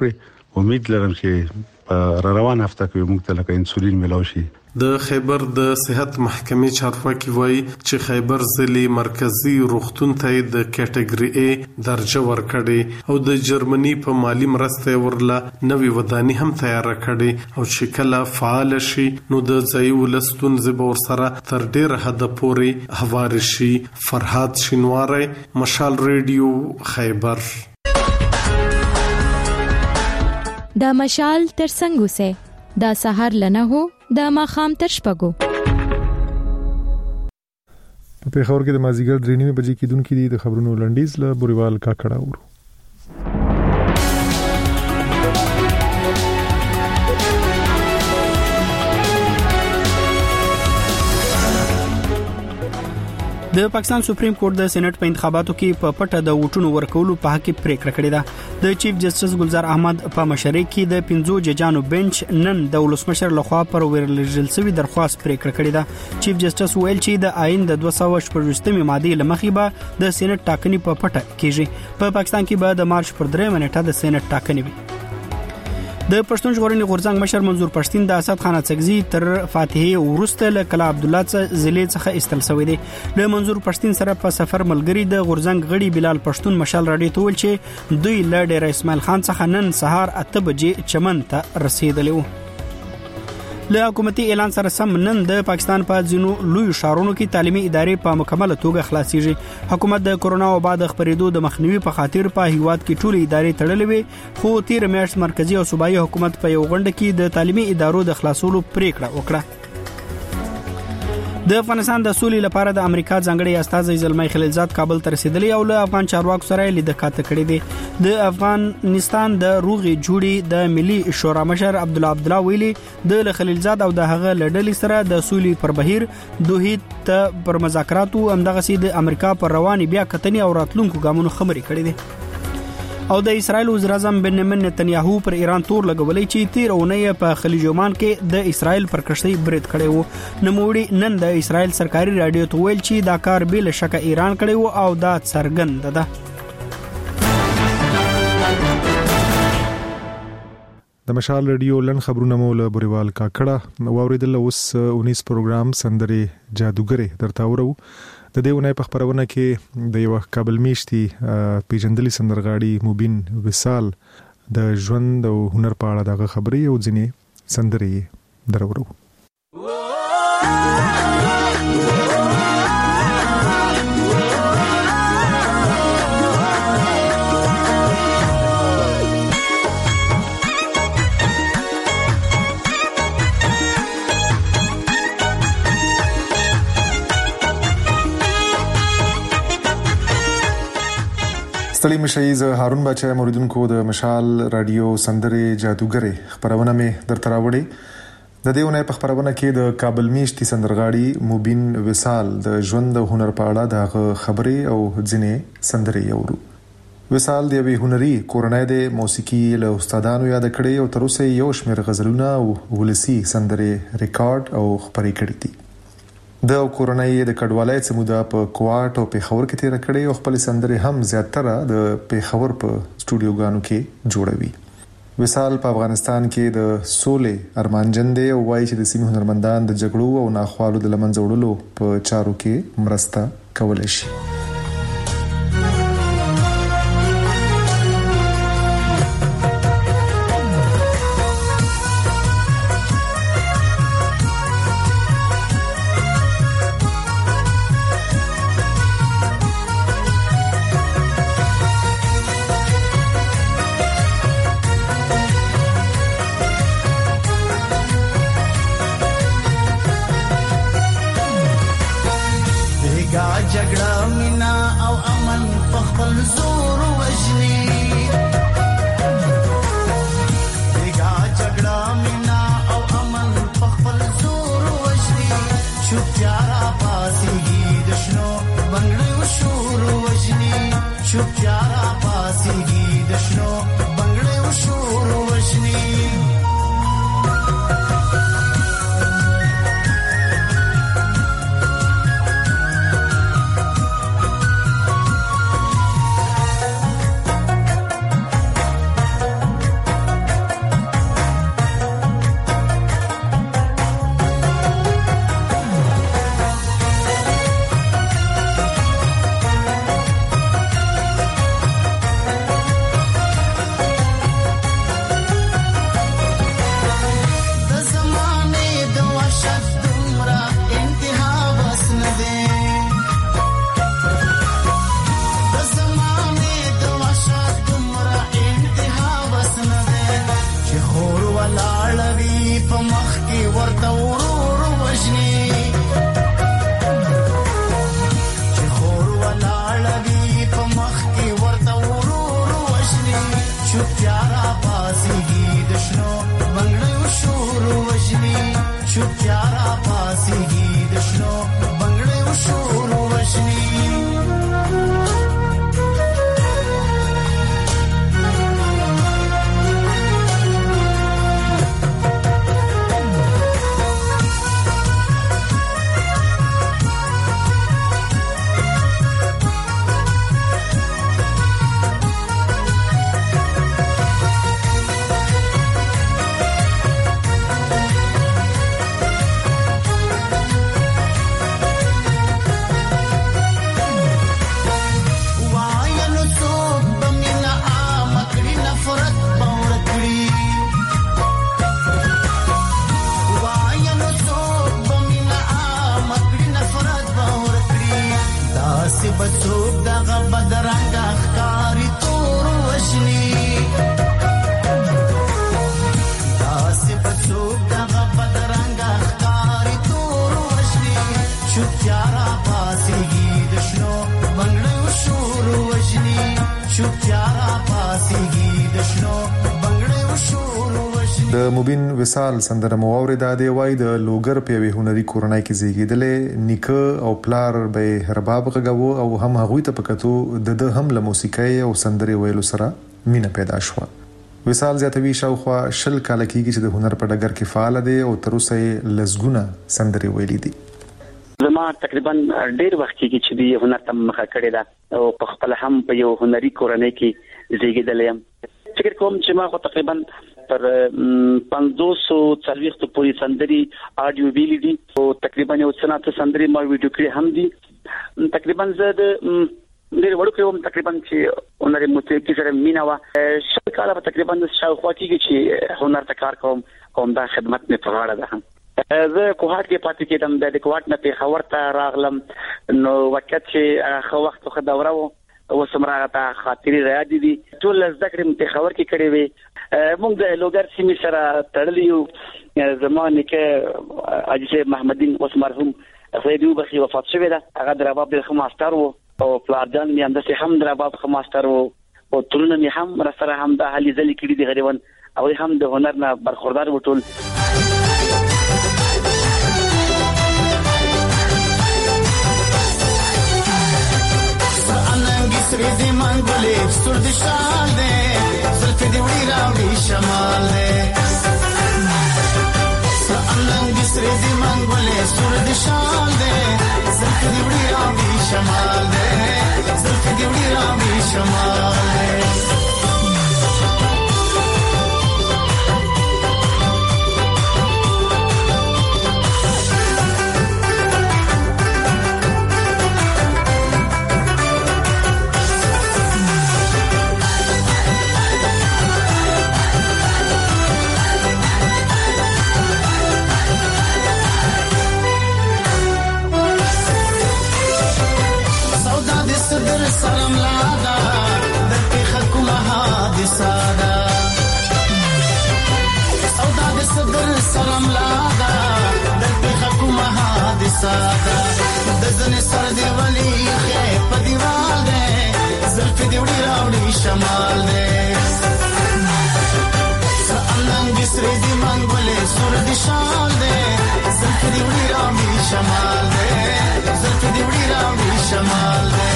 امید لرم چې په روان هفته کې موږ ته لکه انسولین ملاوي شي. د خیبر د صحت محکمې چارواکي وایي چې خیبر ضلع مرکزی روغتون ته د کټګوري A درجه ورکړي او د جرمني په مالی مرسته ورله نوې وداني هم تیار کړي او چې کله فعال شي نو د ځای ولستون زبور سره تر ډیر حد پورې هوار شي. فرحات شینواری، مشال ریډیو، خیبر. دا مشال تر څنګه سه دا سحر لنه هو دا ماخام تر شپګو. په پیښور کې د مازیګر درې نیمه بجې کې دونکو دي د خبرونو لنډیز له بوریوال کاکړه ورو. د پاکستان سپریم کورټ د سېنات په انتخاباتو کې په پټه د ووټونو ورکولو په حق کې پریکړه کړې ده. د چیف جسټس ګلزار احمد په مشرۍ کې د پنځو ججانو بنچ نن د ولسمشر لخوا پر ورلېږل شوی درخواست پریکړه کړې ده. چیف جسټس ویل چې د آئین د دوه سوه شپږویشتمې ماده لمخې به د سېنات ټاکنې په پټه کېږي. په پاکستان کې به د مارچ پر درېمه نیټه د سېنات ټاکنې وي. د پښتون ژغورنې غورځنګ مشر منظور پښتين د اسد خان اڅکزي تر فاتحه ورسته له کلا عبد الله ضلع څخه استل شوی دی. له منظور پښتين سره په سفر ملګری د غورځنګ غړي بلال پښتون مشال راډیو ته ویل چې دوی له ډیر اسماعیل خان څخه نن سهار اته بجې چمن ته رسیدلی وو. له حکومتي اعلان سره سم نن د پاکستان په ځینو لوی ښارونو کې تعلیمي ادارې په مکمل توګه خلاصيږي. حکومت د کورونا وبا د خپرېدو د مخنیوي په خاطر په هیواد کې ټولې ادارې تړلې وي، خو تیر میاشت مرکزی او صوبایي حکومت په یو غونډه کې د تعلیمي ادارو د خلاصولو پریکړه وکړه. د افغانستان د سولې لپاره د امریکا ځانګړي استازي زلمي خلیلزاد کابل ته رسیدلی او له افغان چارواکو سره لیدل کاته کړې دي. د افغانستان د روغي جوړي د ملي شورا مشر عبد الله عبد الله ویلي د خلیلزاد او د هغه لړلې سره د سولې پر بهیر دوه ته پر مذاکراتو همدغه سي د امریکا پر رواني بیا کتنې او راتلونکو ګامونو خبرې کړې دي. او د اسرایل وزیر اعظم بنیامین نتنیاهو پر ایران تور لګولې چې تیر اونۍ په خلیج عمان کې د اسرایل پر کشتۍ برید کړی وو. نوموړي نن د اسرایل سرکاري رادیو ته ویل چې دا کار بل شک ایران کړی وو او دا څرګند ده. د مشال ریډیو لن خبرونه مو له بوریوال کاکړه واوریدل. اوس اونیس پروګرام سندري جادوګری درته ورو. د دې ونې په خبرونه کې د یو کابل میشتي پیجندلي سندرغاړي مبین وصال د ژوند او هنر په اړه دغه خبرې او ځینې سندري درورو. ستړي مشي ز هارون بچا موریدونکو د مشال رادیو سندري جادوګری خبرونه مې درته راوړي. د دې ونې په خبرونه کې د کابل میشتي سندرغاړي مبین وصال د ژوند او هنر په اړه د خبرې او ځینې سندري اورو. وصال د وی هنري کورنۍ د موسیقي له استادانو یاد کړي او تر اوسه یو شمېر غزلونه او ولسی سندري ریکارډ او خبرې کړي دي. د کورنۍ د کډوالۍ سمودا په کوټ او پیښور کې تیر کړي او خپل سندري هم زیاتره د پیښور په سټوډیوګانو کې جوړوي. وصال په افغانستان کې د سولې ارمانجن دی او وايي چې د سیمې هنرمندان د جګړو او ناخوالو د لمنځه وړلو په چارو کې مرسته کولای شي. जगड़ा ولاړوي په مخ کې ورته ورور وژني چې خور ولاړوي په مخ کې ورته ورور وژني چوپتیا را پاسېږي د شنو بنګړیو شور وژني چوپتیا را پاسېږي د شنو بنګړیو شور وژني بڅوک دغه بدرنګ ښکاری تور وژني داسې بڅوک دغه بدرنګ ښکاری تور وژني چوپتیا را پاسېږي د شنو بنګړیو شور وژني چوپتیا را پاسېږي د شنو بنګړیو شور وژني. د مبین وصال سندره مو اوریدا دی وای د لوګر په وی هنري کورنۍ کې زیږیدلې نیکه او پلار به هرباب غغو او هم هغوی ته پکتو د د هم له موسیقۍ او سندري ویلو سره مینه پیدا شو. وصال زیاتوي شاوخوا شل کال کېږي چې د هنر په ډګر کې فعال دی او تر اوسه لزګونه سندري ویلي دي. زما تقریبا ډیر وخت کې چې دی هنر ته مخه کړی دا او په خپل هم په یو هنري کورنۍ کې زیږیدلم. فکر کوم چې ما خو تقریبا پر پنځوس څلويخت پوری سندري اډیو ویلي دي او تقریبا یو څنګه سندري ما ویډیو کړی هم دي. تقریبا زه د ډیر وړو کوم تقریبا چې هنري موسیقي سره مینا وا شل کاله تقریبا شاوخوا کېږي چې هنر ته کار کوم کوم دا خدمت نه پغاړه ده. زه کوهات کې پاتې کېدم د کوهات نه په خبر ته راغلم نو وخت چې خو وخت خو دوره و او سمراغه ته خاطري را دي دي ټول ذکر مت خبر کې کړي وي موږ د لوګر سیمې سره تړلیو زمانه کې اجازه محمدین اوس مرحوم سیدو بخي وفات شوی دا هغه درباب د خماستر وو او پلارجان می هم د هم درباب خماستر وو او ترونه می هم سره هم د حالي ځلې کړي دي غریبان او هم د هنر نه برخوردار وټول. سری دی منګولې ستور دی شال دی زلفې دی وړي راوړي شمال دی سرانګ سری دی منګولې ستور دی شال دی زلفې دی وړي راوړي شمال دی زلفې دی وړي راوړي شمال دی. سلام لادا دته خلکو حادثه دا سودا د صدر سلام لادا دته خلکو حادثه دا د ځنې سر دی ولی خې په دیوال دی زلفې دی وړي راوړي شمال دی سرانګ سری دی منګولې سور دی شال دی زلفې دی وړي راوړي شمال دی زلفې دی وړي راوړي شمال دی.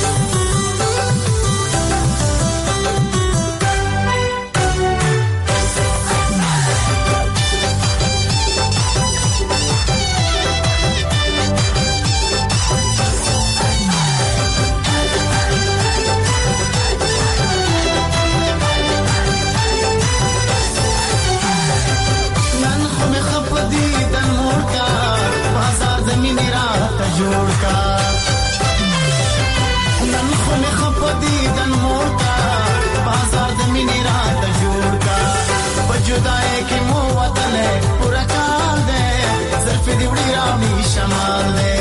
جوړ کا نن خو مې خپدي دن مور کا بازار د مینې رات جوړ کا بجدای کې مو وطن پورا کال دے زلفې دی وړي راوړي شمال دے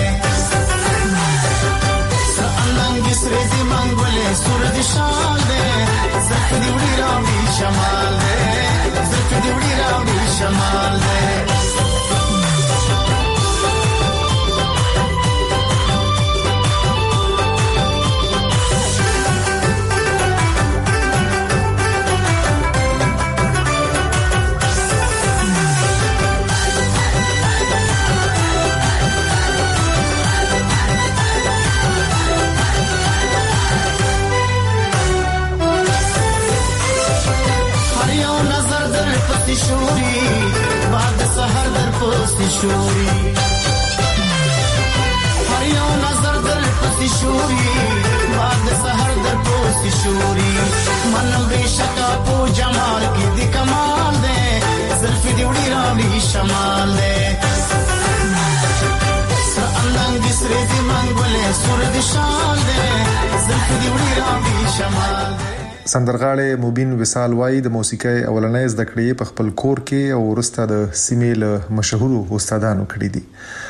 ساننګ سری دی منګولې سور دی شال دے زلفې دی وړي راوړي شمال دے زلفې دې وړي راوړي شمال دی شوري بعد سحر در پستی شوري هر یو نظر در پستی شوري بعد سحر در پستی شوري من بشکا پو جمال کی دی کمال دے زلفی دی وڑی راوی شمال دے سر اندنگ دی سری دی منگولے سور دی شال دے زلفی دی وڑی راوی شمال دے سندرغاړی مبین وصال وای د موسیقۍ اولنۍ زده کړې په خپل کور کې او ورسته د سیمې له مشهورو استادانو کړې دي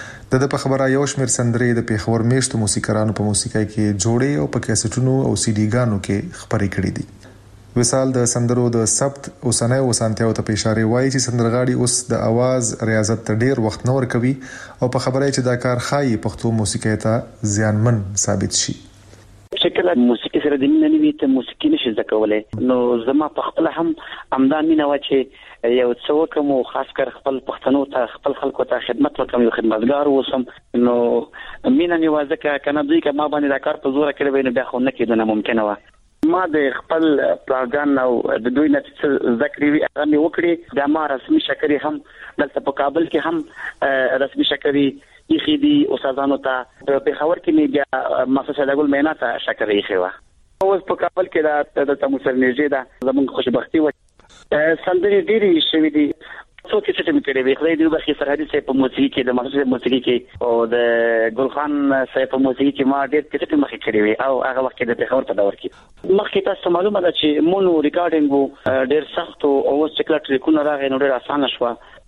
د په خبره یو شمېر سندرې د پیښور میشتو موسیقارانو په موسیقۍ کې جوړې او په کیسټونو او سی ډي ګانو کې خبرې کړې دي وصال د سندرو د ثبت اوسنۍ وسانتیاو ته په اشاره وایي چې سندرغاړي اوس د आवाज ریاضت ته ډیر وخت نه ورکوي او په خبره چې دا کار خایي پښتو موسیقۍ ته زیانمن ثابت شي شکل موسیقي سره د مینې نیمه ته موسیقي نشي ځکولای نو زما په خپل هم امدان مینه و چې یو څو کوم خاص کر خپل پښتنو ته خپل خلکو ته خدمت وکم یو خدمتګار وسم نو مینه نیوازه ک کنه دوی ک ما باندې دا کار په زور کړی ویني بیا خو نه کېدو نه ممکنه و ما د خپل پلاګان او د دوی نه ذکر وی هغه مې وکړي د ما رسمي شکرې هم دلته په کابل کې هم رسمي شکرې یخي دي استادانو ته په پیښور کې مې بیا مؤسسه دګل مینا ته شکرې خوا اوس په کابل کې دا د تمثيل نږدې ده زموږ خوشبختي و سندري ډېری شوې دي څو کې چې مې کړې وي خدای دې وبخښي سرحدي سه په موسیقي کې د مؤسسه موسیقي کې او د ګلخان سه په موسیقي کې ما ډېر کې مخې کړې وي او هغه وخت کې د پیښور په دور کې مخکې تاسو معلومه ده چې مونو ریکارډینګ ډېر سخت او اوس چې کله ټریکونه راغی نو ډېر اسانه شو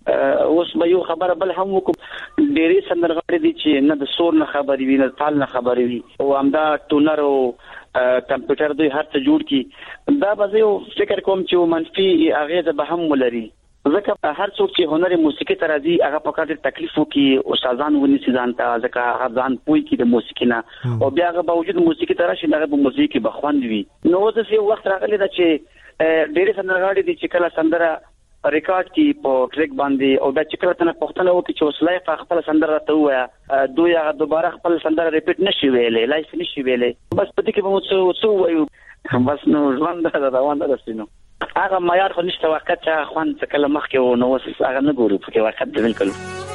اوس به یو خبره بل هم وکړو ډېری سندرغاړي دي چې نه د سور نه خبري وي نه تال نه خبري وي او همدا ټونر او کمپیوټر دوی هر څه جوړ کی دا به یو فکر کوم چې منفي اغیزه به هم ولري ځکه هر څوک چې هنر موسیقي ته راځي هغه په کار تکلیف وکي او استادان ونی سيزان ته ځکه هغه ځان پوي کی د موسیقي نه او بیا هغه باوجود موسیقي ته راشي هغه په موسیقي بخوند وي نو د یو وخت راغلی دا چې ډېر سندرغاړي دي چې کله سندره ریکارډ کی په ټریک باندې او دا چې کله تنه پښتنه وکړي چې وسلای په خپل سندره ته وایا دوی هغه دوباره خپل سندره ریپیټ نشي ویلې لایف نشي ویلې بس پدې کې به مو څه څه وایو بس نو ژوند دا روان ده سينو هغه معیار خو نشته وخت چې خوان څه کله مخکې و نو وس هغه نه ګورو په کې وخت دی بالکل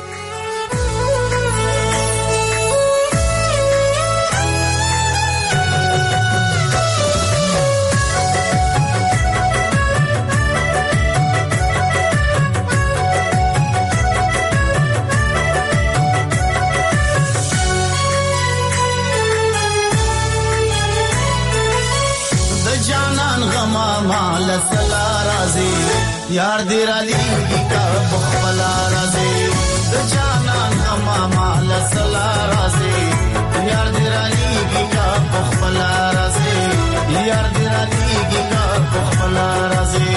مال سلا رازي یار دی رالی کا بخلا رازي د جانان غما مال سلا رازي یار دی رالی کا بخلا رازي یار دی رالی کا بخلا رازي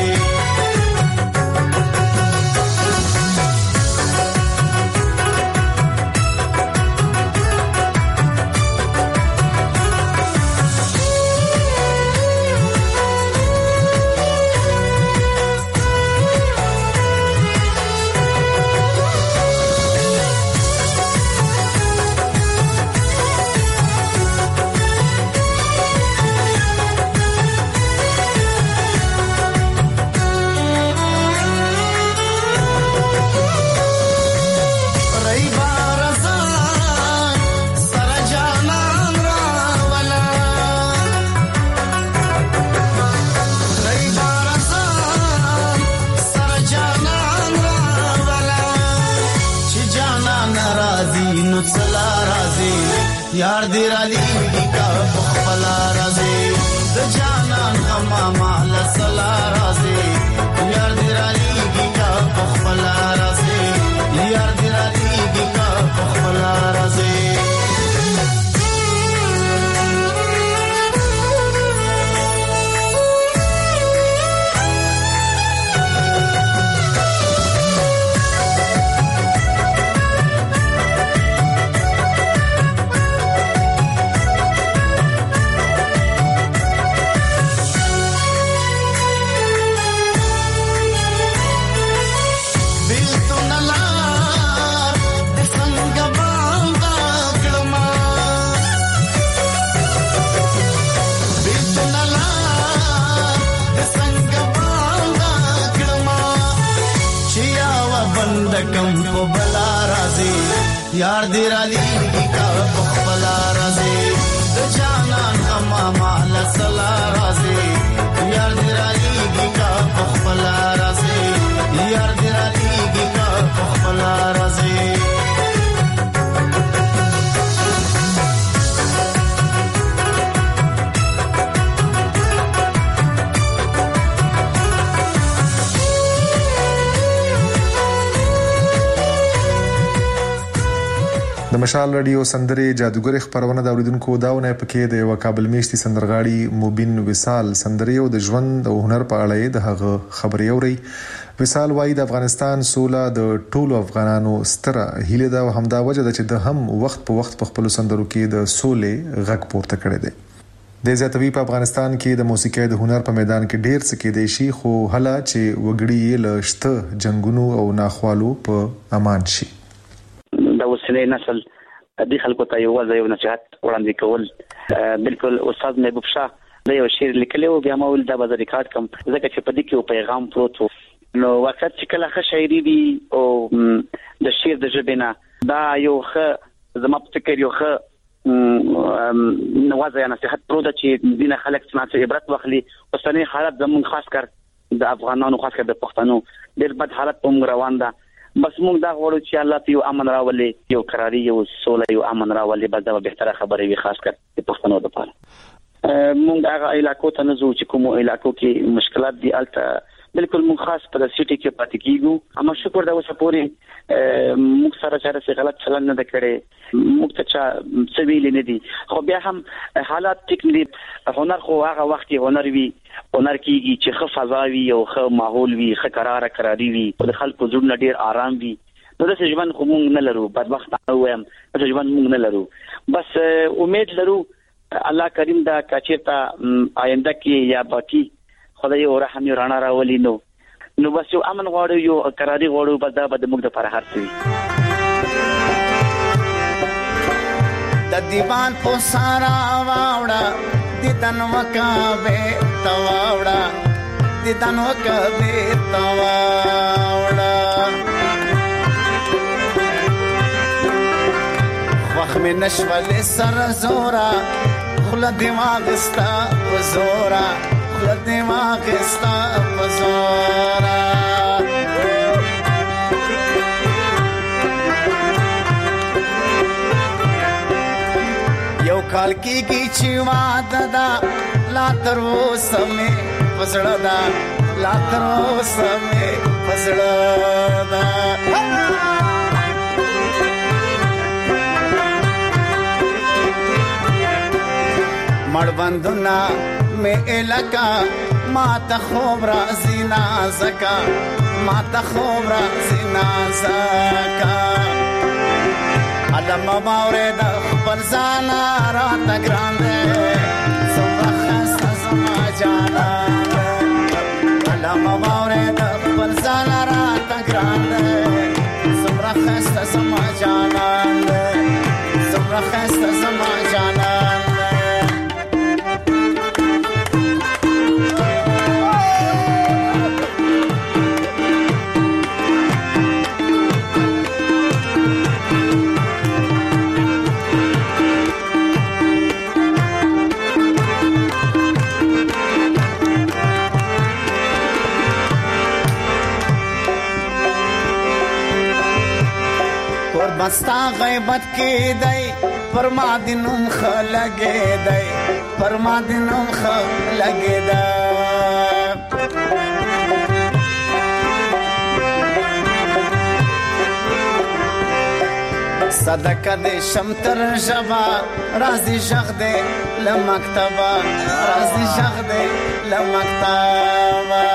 یار دی رالی کا بخلا رازي د جانان غما مال سلا رازي یار دی رالی کا بخلا رازي یار دی رالی کا بخلا رازي بیلتون لار د څنګه باندې کړما بیلتون لار د څنګه باندې کړما چې یاو بند کم په بلا راځي یار دې را لېږي کا په خپل راځي د جانان اما مال سلا راځي یار دې را لېږي کا په خپل راځي یار دې را لېږي کا په خپل راځي د مشال رادیو سندري جادوګر خبرونه د اوریدونکو داونه پکې د یو کابل میشتي سندرغاړي موبین وصال سندري او د ژوند او هنر په اړه د هغه خبري اوري. وصال وايي د افغانستان سوله د ټولو افغانانو ستره هیله ده او همدا وجه ده چې د هم وخت په وخت په خپل سندرو کې د سولې غږ پورته کړی دی. د زیاتوي په افغانستان کې د موسیقۍ د هنر په میدان کې ډیر څه کې دی شي خو هله چې وګړي له شته جنگونو او ناخوالو په امان شي. د اوسنۍ نسل د خلکو ته یو ځای یو نصيحت وړاندې کول بالکل استاد محبوب شاه د یو شعر لیکلی او بیا ما ول دا به ریکارډ کوم ځکه چې په دې کې یو پیغام پروت و نو وخت چې کله ښه شاعري وي او د شعر د ژبې نه دا یو ښه زما په فکر یو ښه نوازه یا نصيحت پروت چې دینه خلک څنګه عبرت واخلي اوسنۍ حالت زمون خاص کر د افغانانو خاص کر د پښتنو ډېر بد حالت په روان ده بس موږ دا غواړو چې الله ته یو امن راولي یو قراري یو سوله یو امن راولي بس دا به بهتره خبره وي خاص کر د پښتنو لپاره موږ هغه علاقو ته نه ځو چې کوم علاقو کې مشکلات دي الته بالکل موږ خاص په سټي کې پاتې کیږو اما شکر دا اوسه پورې موږ سره چې غلط چلن نه کړي موږ ته چې سویل نه دي خو بیا هم حالات ټیک دي هنر خو هغه وخت هنر وي هنر کیږي چې ښه فضا وي او ښه ماحول وي ښه قرار قراري وي د خلکو زړه ډیر آرام وي نو د ژوند خو موږ نه لرو بدبخت وایم د ژوند موږ نه لرو بس امید لرو الله کریم دا کاچیرتا آینده کې یا باقی خدای او رحم یې رانا راولي نو نو بس یو امن غواړو یو قراري غواړو بس دا به د موږ د پر هر څه د دیوان په سارا واوړه د دنو کبه تواوړه د دنو کبه تواوړه وخت مې نشول سر زورا خل دماغ استا وزورا خل دماغ استا وزورا یو کال کېږي چې واده دا لا تر اوسه مې پزړه دا لا تر اوسه مې پزړه دا مړبندونه مې الکا ما ته خوب راځي نازکا ما ته خوب راځي نازکا علم باورې د خپل ځان را تا ګرانده څومره خسته زما جانا علم باورې د خپل ځان را تا ګرانده څومره خسته زما جانا څومره خسته زما جانا مستا غیبت کې دی پر ما دینم خلګې دی پر ما دینم خلګې دی صدقه دې شمتر جبا رازي شخ دې لمکتبا رازي شخ دې لمکتبا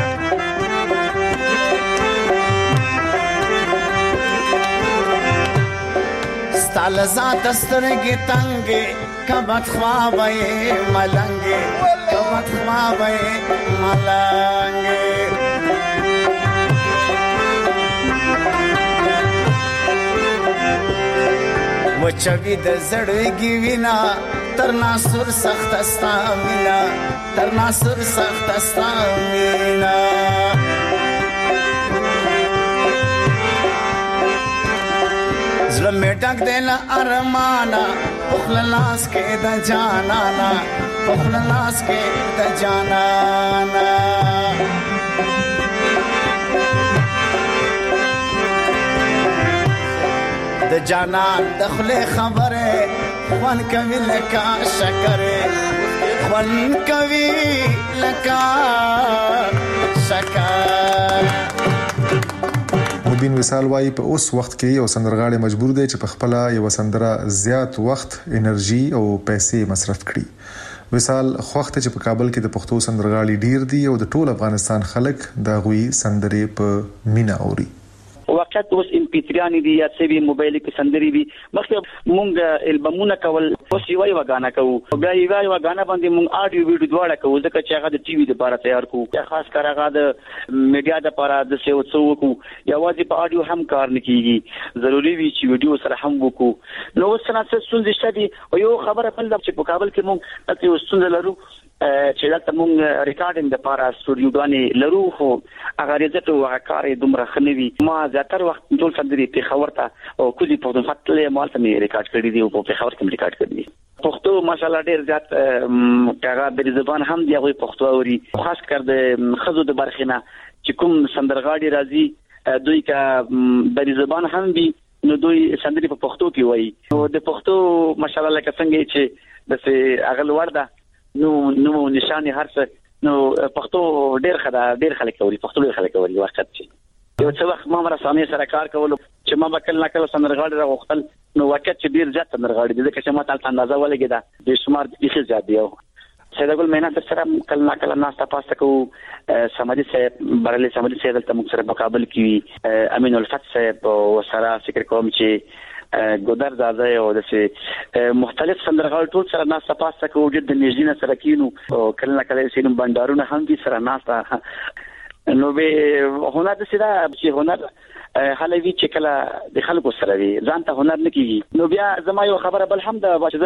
ستال ذات سترګې تنګې کبت خوابې ملنګې کبت خوابې ملنګې وچوي د زړګي وینا تر ناسور سخت استا مینا تر ناسور سخت استا مینا زړه مې ډک دی له ارمانا خپل لاس کې د جانانا خپل لاس کې د جانانا د جانان دخله خبره خوان کوي لکا شکره خوان کوي لکا شکر مبین وصال وايي په اوس وخت کې یو سندرغاړی مجبور دی چې په خپل یو سندره زیات وخت انرژي او پیسې مصرف کړي. وصال خوخته چې په کابل کې د پښتو سندرغاړي ډیر دي او د ټول افغانستان خلک د غوي سندرې په مینا اوري. وقت اوس ام پی تھری دي یا سی وی موبایل کې سندري دي مخکې مونږ البمونه کول اوس یو یو غانا کوو بیا یو یو غانا باندې مونږ اډیو ویډیو دواړه کوو ځکه چې هغه د ټي وي لپاره تیار کوو یا خاص کر هغه د میډیا لپاره د سیو څو کوو یا واځي په اډیو هم کار نکېږي ضروری وي چې ویډیو سره هم وکړو نو اوس څنګه څه شته او یو خبره په لږ چې په کابل کې مونږ تاسو څنګه لرو چې دا مونږ ریکارډینګ لپاره سټوډیوګانې لرو خو هغه رزت او کارې دومره خنوي ما زیاتره وخت ټول سندري په خبرته او کوزي په فتلې مالته مې ریکارډ کړی دی او په خبر کې ریکارډ کړی دی پښتو ماشاءالله ډیر زیات هغه د زبان هم دی هغه پښتو اوري خاص کر د خزو د برخنه چې کوم سندرغاړي راځي دوی کا د زبان هم دی نو دوی سندري په پښتو کې وایي نو د پښتو ماشاءالله لکه څنګه چې د اغل ورده نو نو نشانه هر څه نو پښتو ډیر خدا ډیر خلک کوي پښتو ډیر خلک کوي وخت چې یو څه وخت ما مرسامي سره کار کول چې ما بکل نکل سندرغاړي راغختل نو وخت چې ډیر ځات سندرغاړي دي چې ما تعالی اندازه ولګی دا د شمار د څه زیات دی سیدګل مینا سره کل نکل ناستا پاسته کو سمادي سه برلې سمادي سه دلته موږ سره مقابل کی امین الفتح صاحب او سره فکر کوم چې ګودر زاده او د مختلف سندرغاړي ټول سره ناستا پاسته کو جد نږدې سره کینو کله کله سینم بندارونه هم دي سره ناستا نو به هنر د سره چې هنر حالوي چې کله د خلکو سره وي ځان ته هنر نه کیږي نو بیا زما یو خبره بل هم د واجب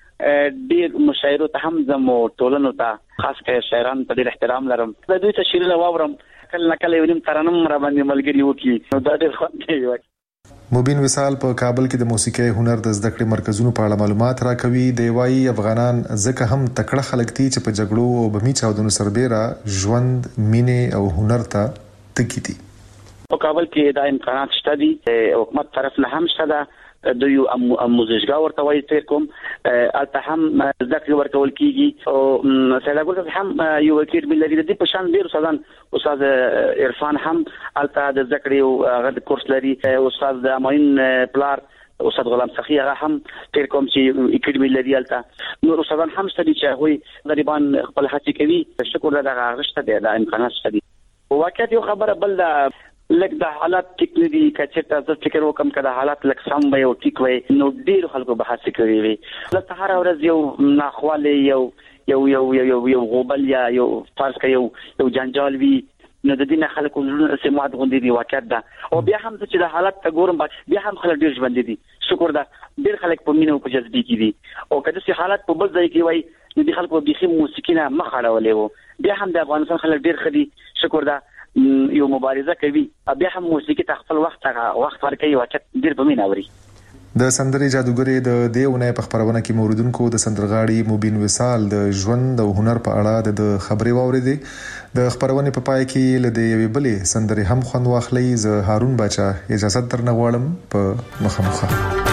ډیر مشاعر ته هم زمو ټولنو ته خاص کر شاعران ته ډیر احترام لرم د دوی ته شیرینه واورم کله کله یو نیم ترنم را باندې ملګری وکي نو دا ډیر خوند کوي. مبین وصال په کابل کې د موسیقي هنر د زده کړې مرکزونو په اړه معلومات راکوي. دی وايي افغانان ځکه هم تکړه خلک دي چې په جګړو او بمی چاودنو سربېره ژوند مینه او هنر ته تکي دي. په کابل کې دا امکانات شته دي حکومت طرف نه هم شته د یو اموزشګا ورته وایي تر کوم الته هم ذکر ورکول کیږي او سیدګل هم یو وکیل ملي د په شان ډیر استادان استاد عرفان هم الته د ذکر یو غد کورس لري استاد د امین پلار استاد غلام سخی هغه هم تر کوم چې اکیډمي لري الته نور استادان هم ستدي چې هغه غریبان خپل هڅه کوي شکر دغه غشته د امکانات ستدي واقعیت یو خبره بل لکه د حالات ټیک نه دي کچې تاسو فکر وکم کړه حالات لکه سم وي او ټیک وي نو ډیر خلکو به هڅه کوي وي لکه هر ورځ یو ناخواله یو یو یو یو یو غوبل یا یو فرض کوي یو یو جنجال وي نو د دې خلکو سمات غوندي دي واقعیت ده او بیا هم چې د حالات ته ګورم بیا هم خلک ډیر ژوند دي شکر ده ډیر خلک په مینه او په جذبې کې دي او کله چې حالات په بل ځای کې وي نو د خلکو بيخي موسیقي نه مخاړولې وو بیا هم د افغانستان خلک ډیر خدي شکر ده یو مبارزه کوي بیا هم موسیقي ته خپل وخت وخت ورکوي واقعیت ډیر په مینه اوري. د سندري جادوګری د دیونه په خبرونه کې موردونکو د سندرغاړي مبین وصال د ژوند او هنر په اړه د خبري واوریدي. د خبرونه په پای کې لدی یوې بلې سندري هم خوند واخلي. ز هارون باچا اجازه درنه غواړم په مخامخه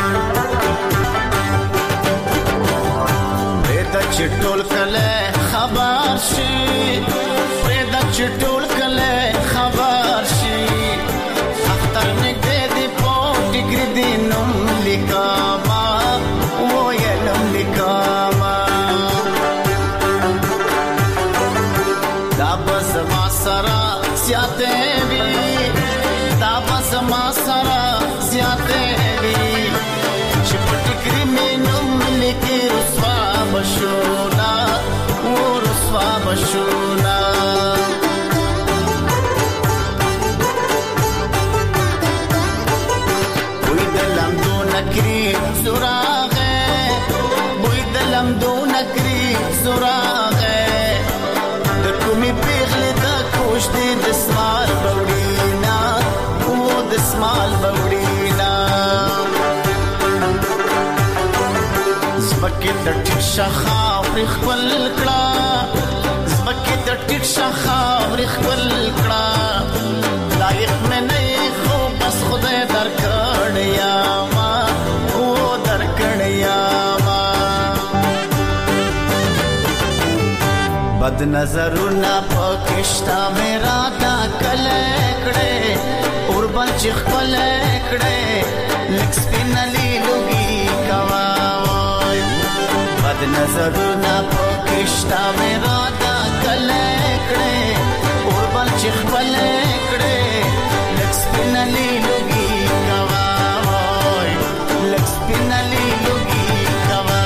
د چټول کله خبر شي د چټول کله خبر شي اختر نګدې دی پوت ګردي نوم لیکما و یلم لیکما دا بس ما سرا سیاته وی دا بس ما سرا سیاته وی چپټ ګری مې نوم لیکي رسوا بشونا و رسوا بشونا Sura دسمال بوړینا زبکه د ټیک شخا خپل کړه زبکه د ټیک شخا خپل کړه لایق مې نه خو بس خدای درکړیا ما او درکړیا ما بد نظرونه پکشتا میرا دا کله کړه اور بچ خپل کړه لکس پینلی لوګي کوا بد نظرونه پکشتا میرا دا کله کړه اور بچ خپل کړه لکس پینلی لوګي کوا لکس پینلی لوګي کوا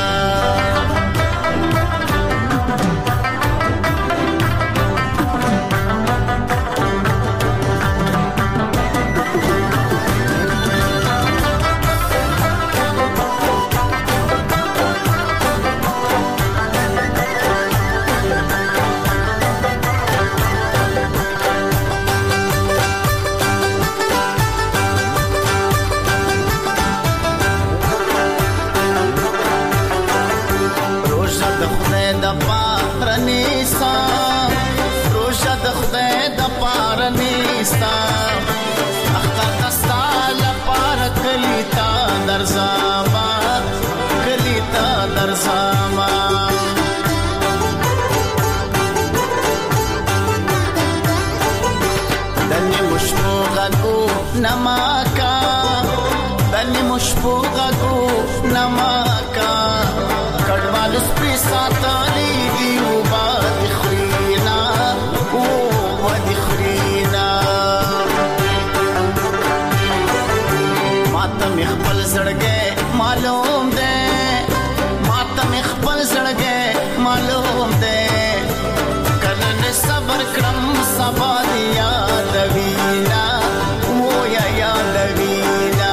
روشا د خدای د پار نیستا اختر دستا لپار کلیتا درزاما کلیتا درزاما دنی مشپو غگو نماکا دنی مشپو غگو نماکا کڑوال سپی ساتالی دیو باد خرینا او باد خرینا ماتم اخبل زڑگے معلوم دے ماتم اخبل زڑگے معلوم دے کرن صبر کرم سبا دیا دوینا او یا یا دوینا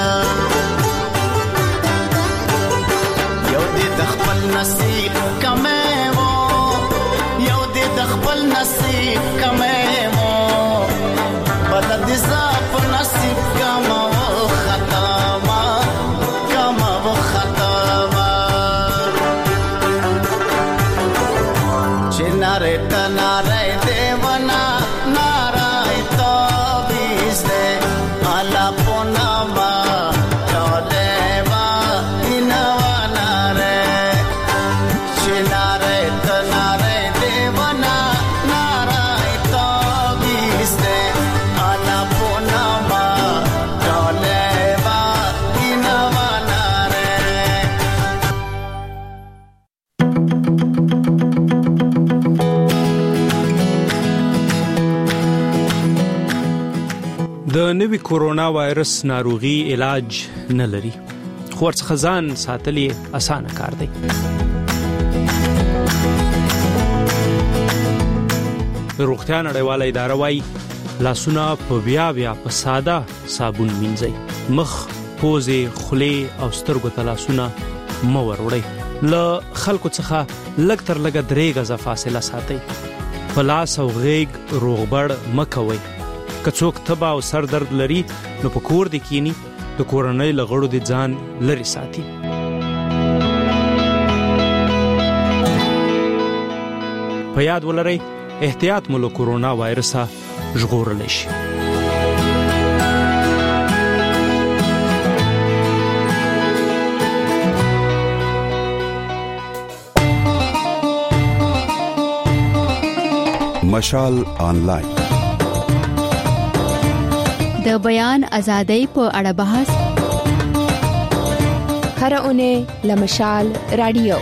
نصیب کمه وو یو دې د خپل نصیب کمه وو بدل دې زاپ نصیب کما وو خطا ما کما وو خطا ما چناره تناره دیونا نارای تو بیسته الا پونا ما د نوي کورونا وایرس ناروغي علاج نه لري خو ورڅخه ځان ساتل یې اسانه کار دی روغتیا نړیواله اداره وايي لاسونه په بیا بیا په ساده صابون مینځئ مخ پوزې خولې او سترګو ته لاسونه مه وروړئ له خلکو څخه لږ تر لږه درې غزه فاصله ساتئ په لاس او غیږ روغبړ مه کوئ که څوک تبه او سر درد لري نو په کور دې کینی د کورنۍ له غړو دې ځان لرې ساتي په یاد ولرئ احتیاط مو له کورونا وایرسه ژغورلی شي مشال آنلاین د بیان ازادۍ په اړه بحث هر اونۍ لمشال رادیو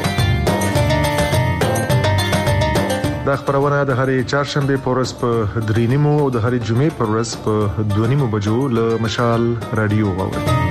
دا خبرونه د هرې چهارشنبه په ورځ په درې نیمو او د هرې جمعې په ورځ په دوه نیمو بجو له مشال رادیو واورئ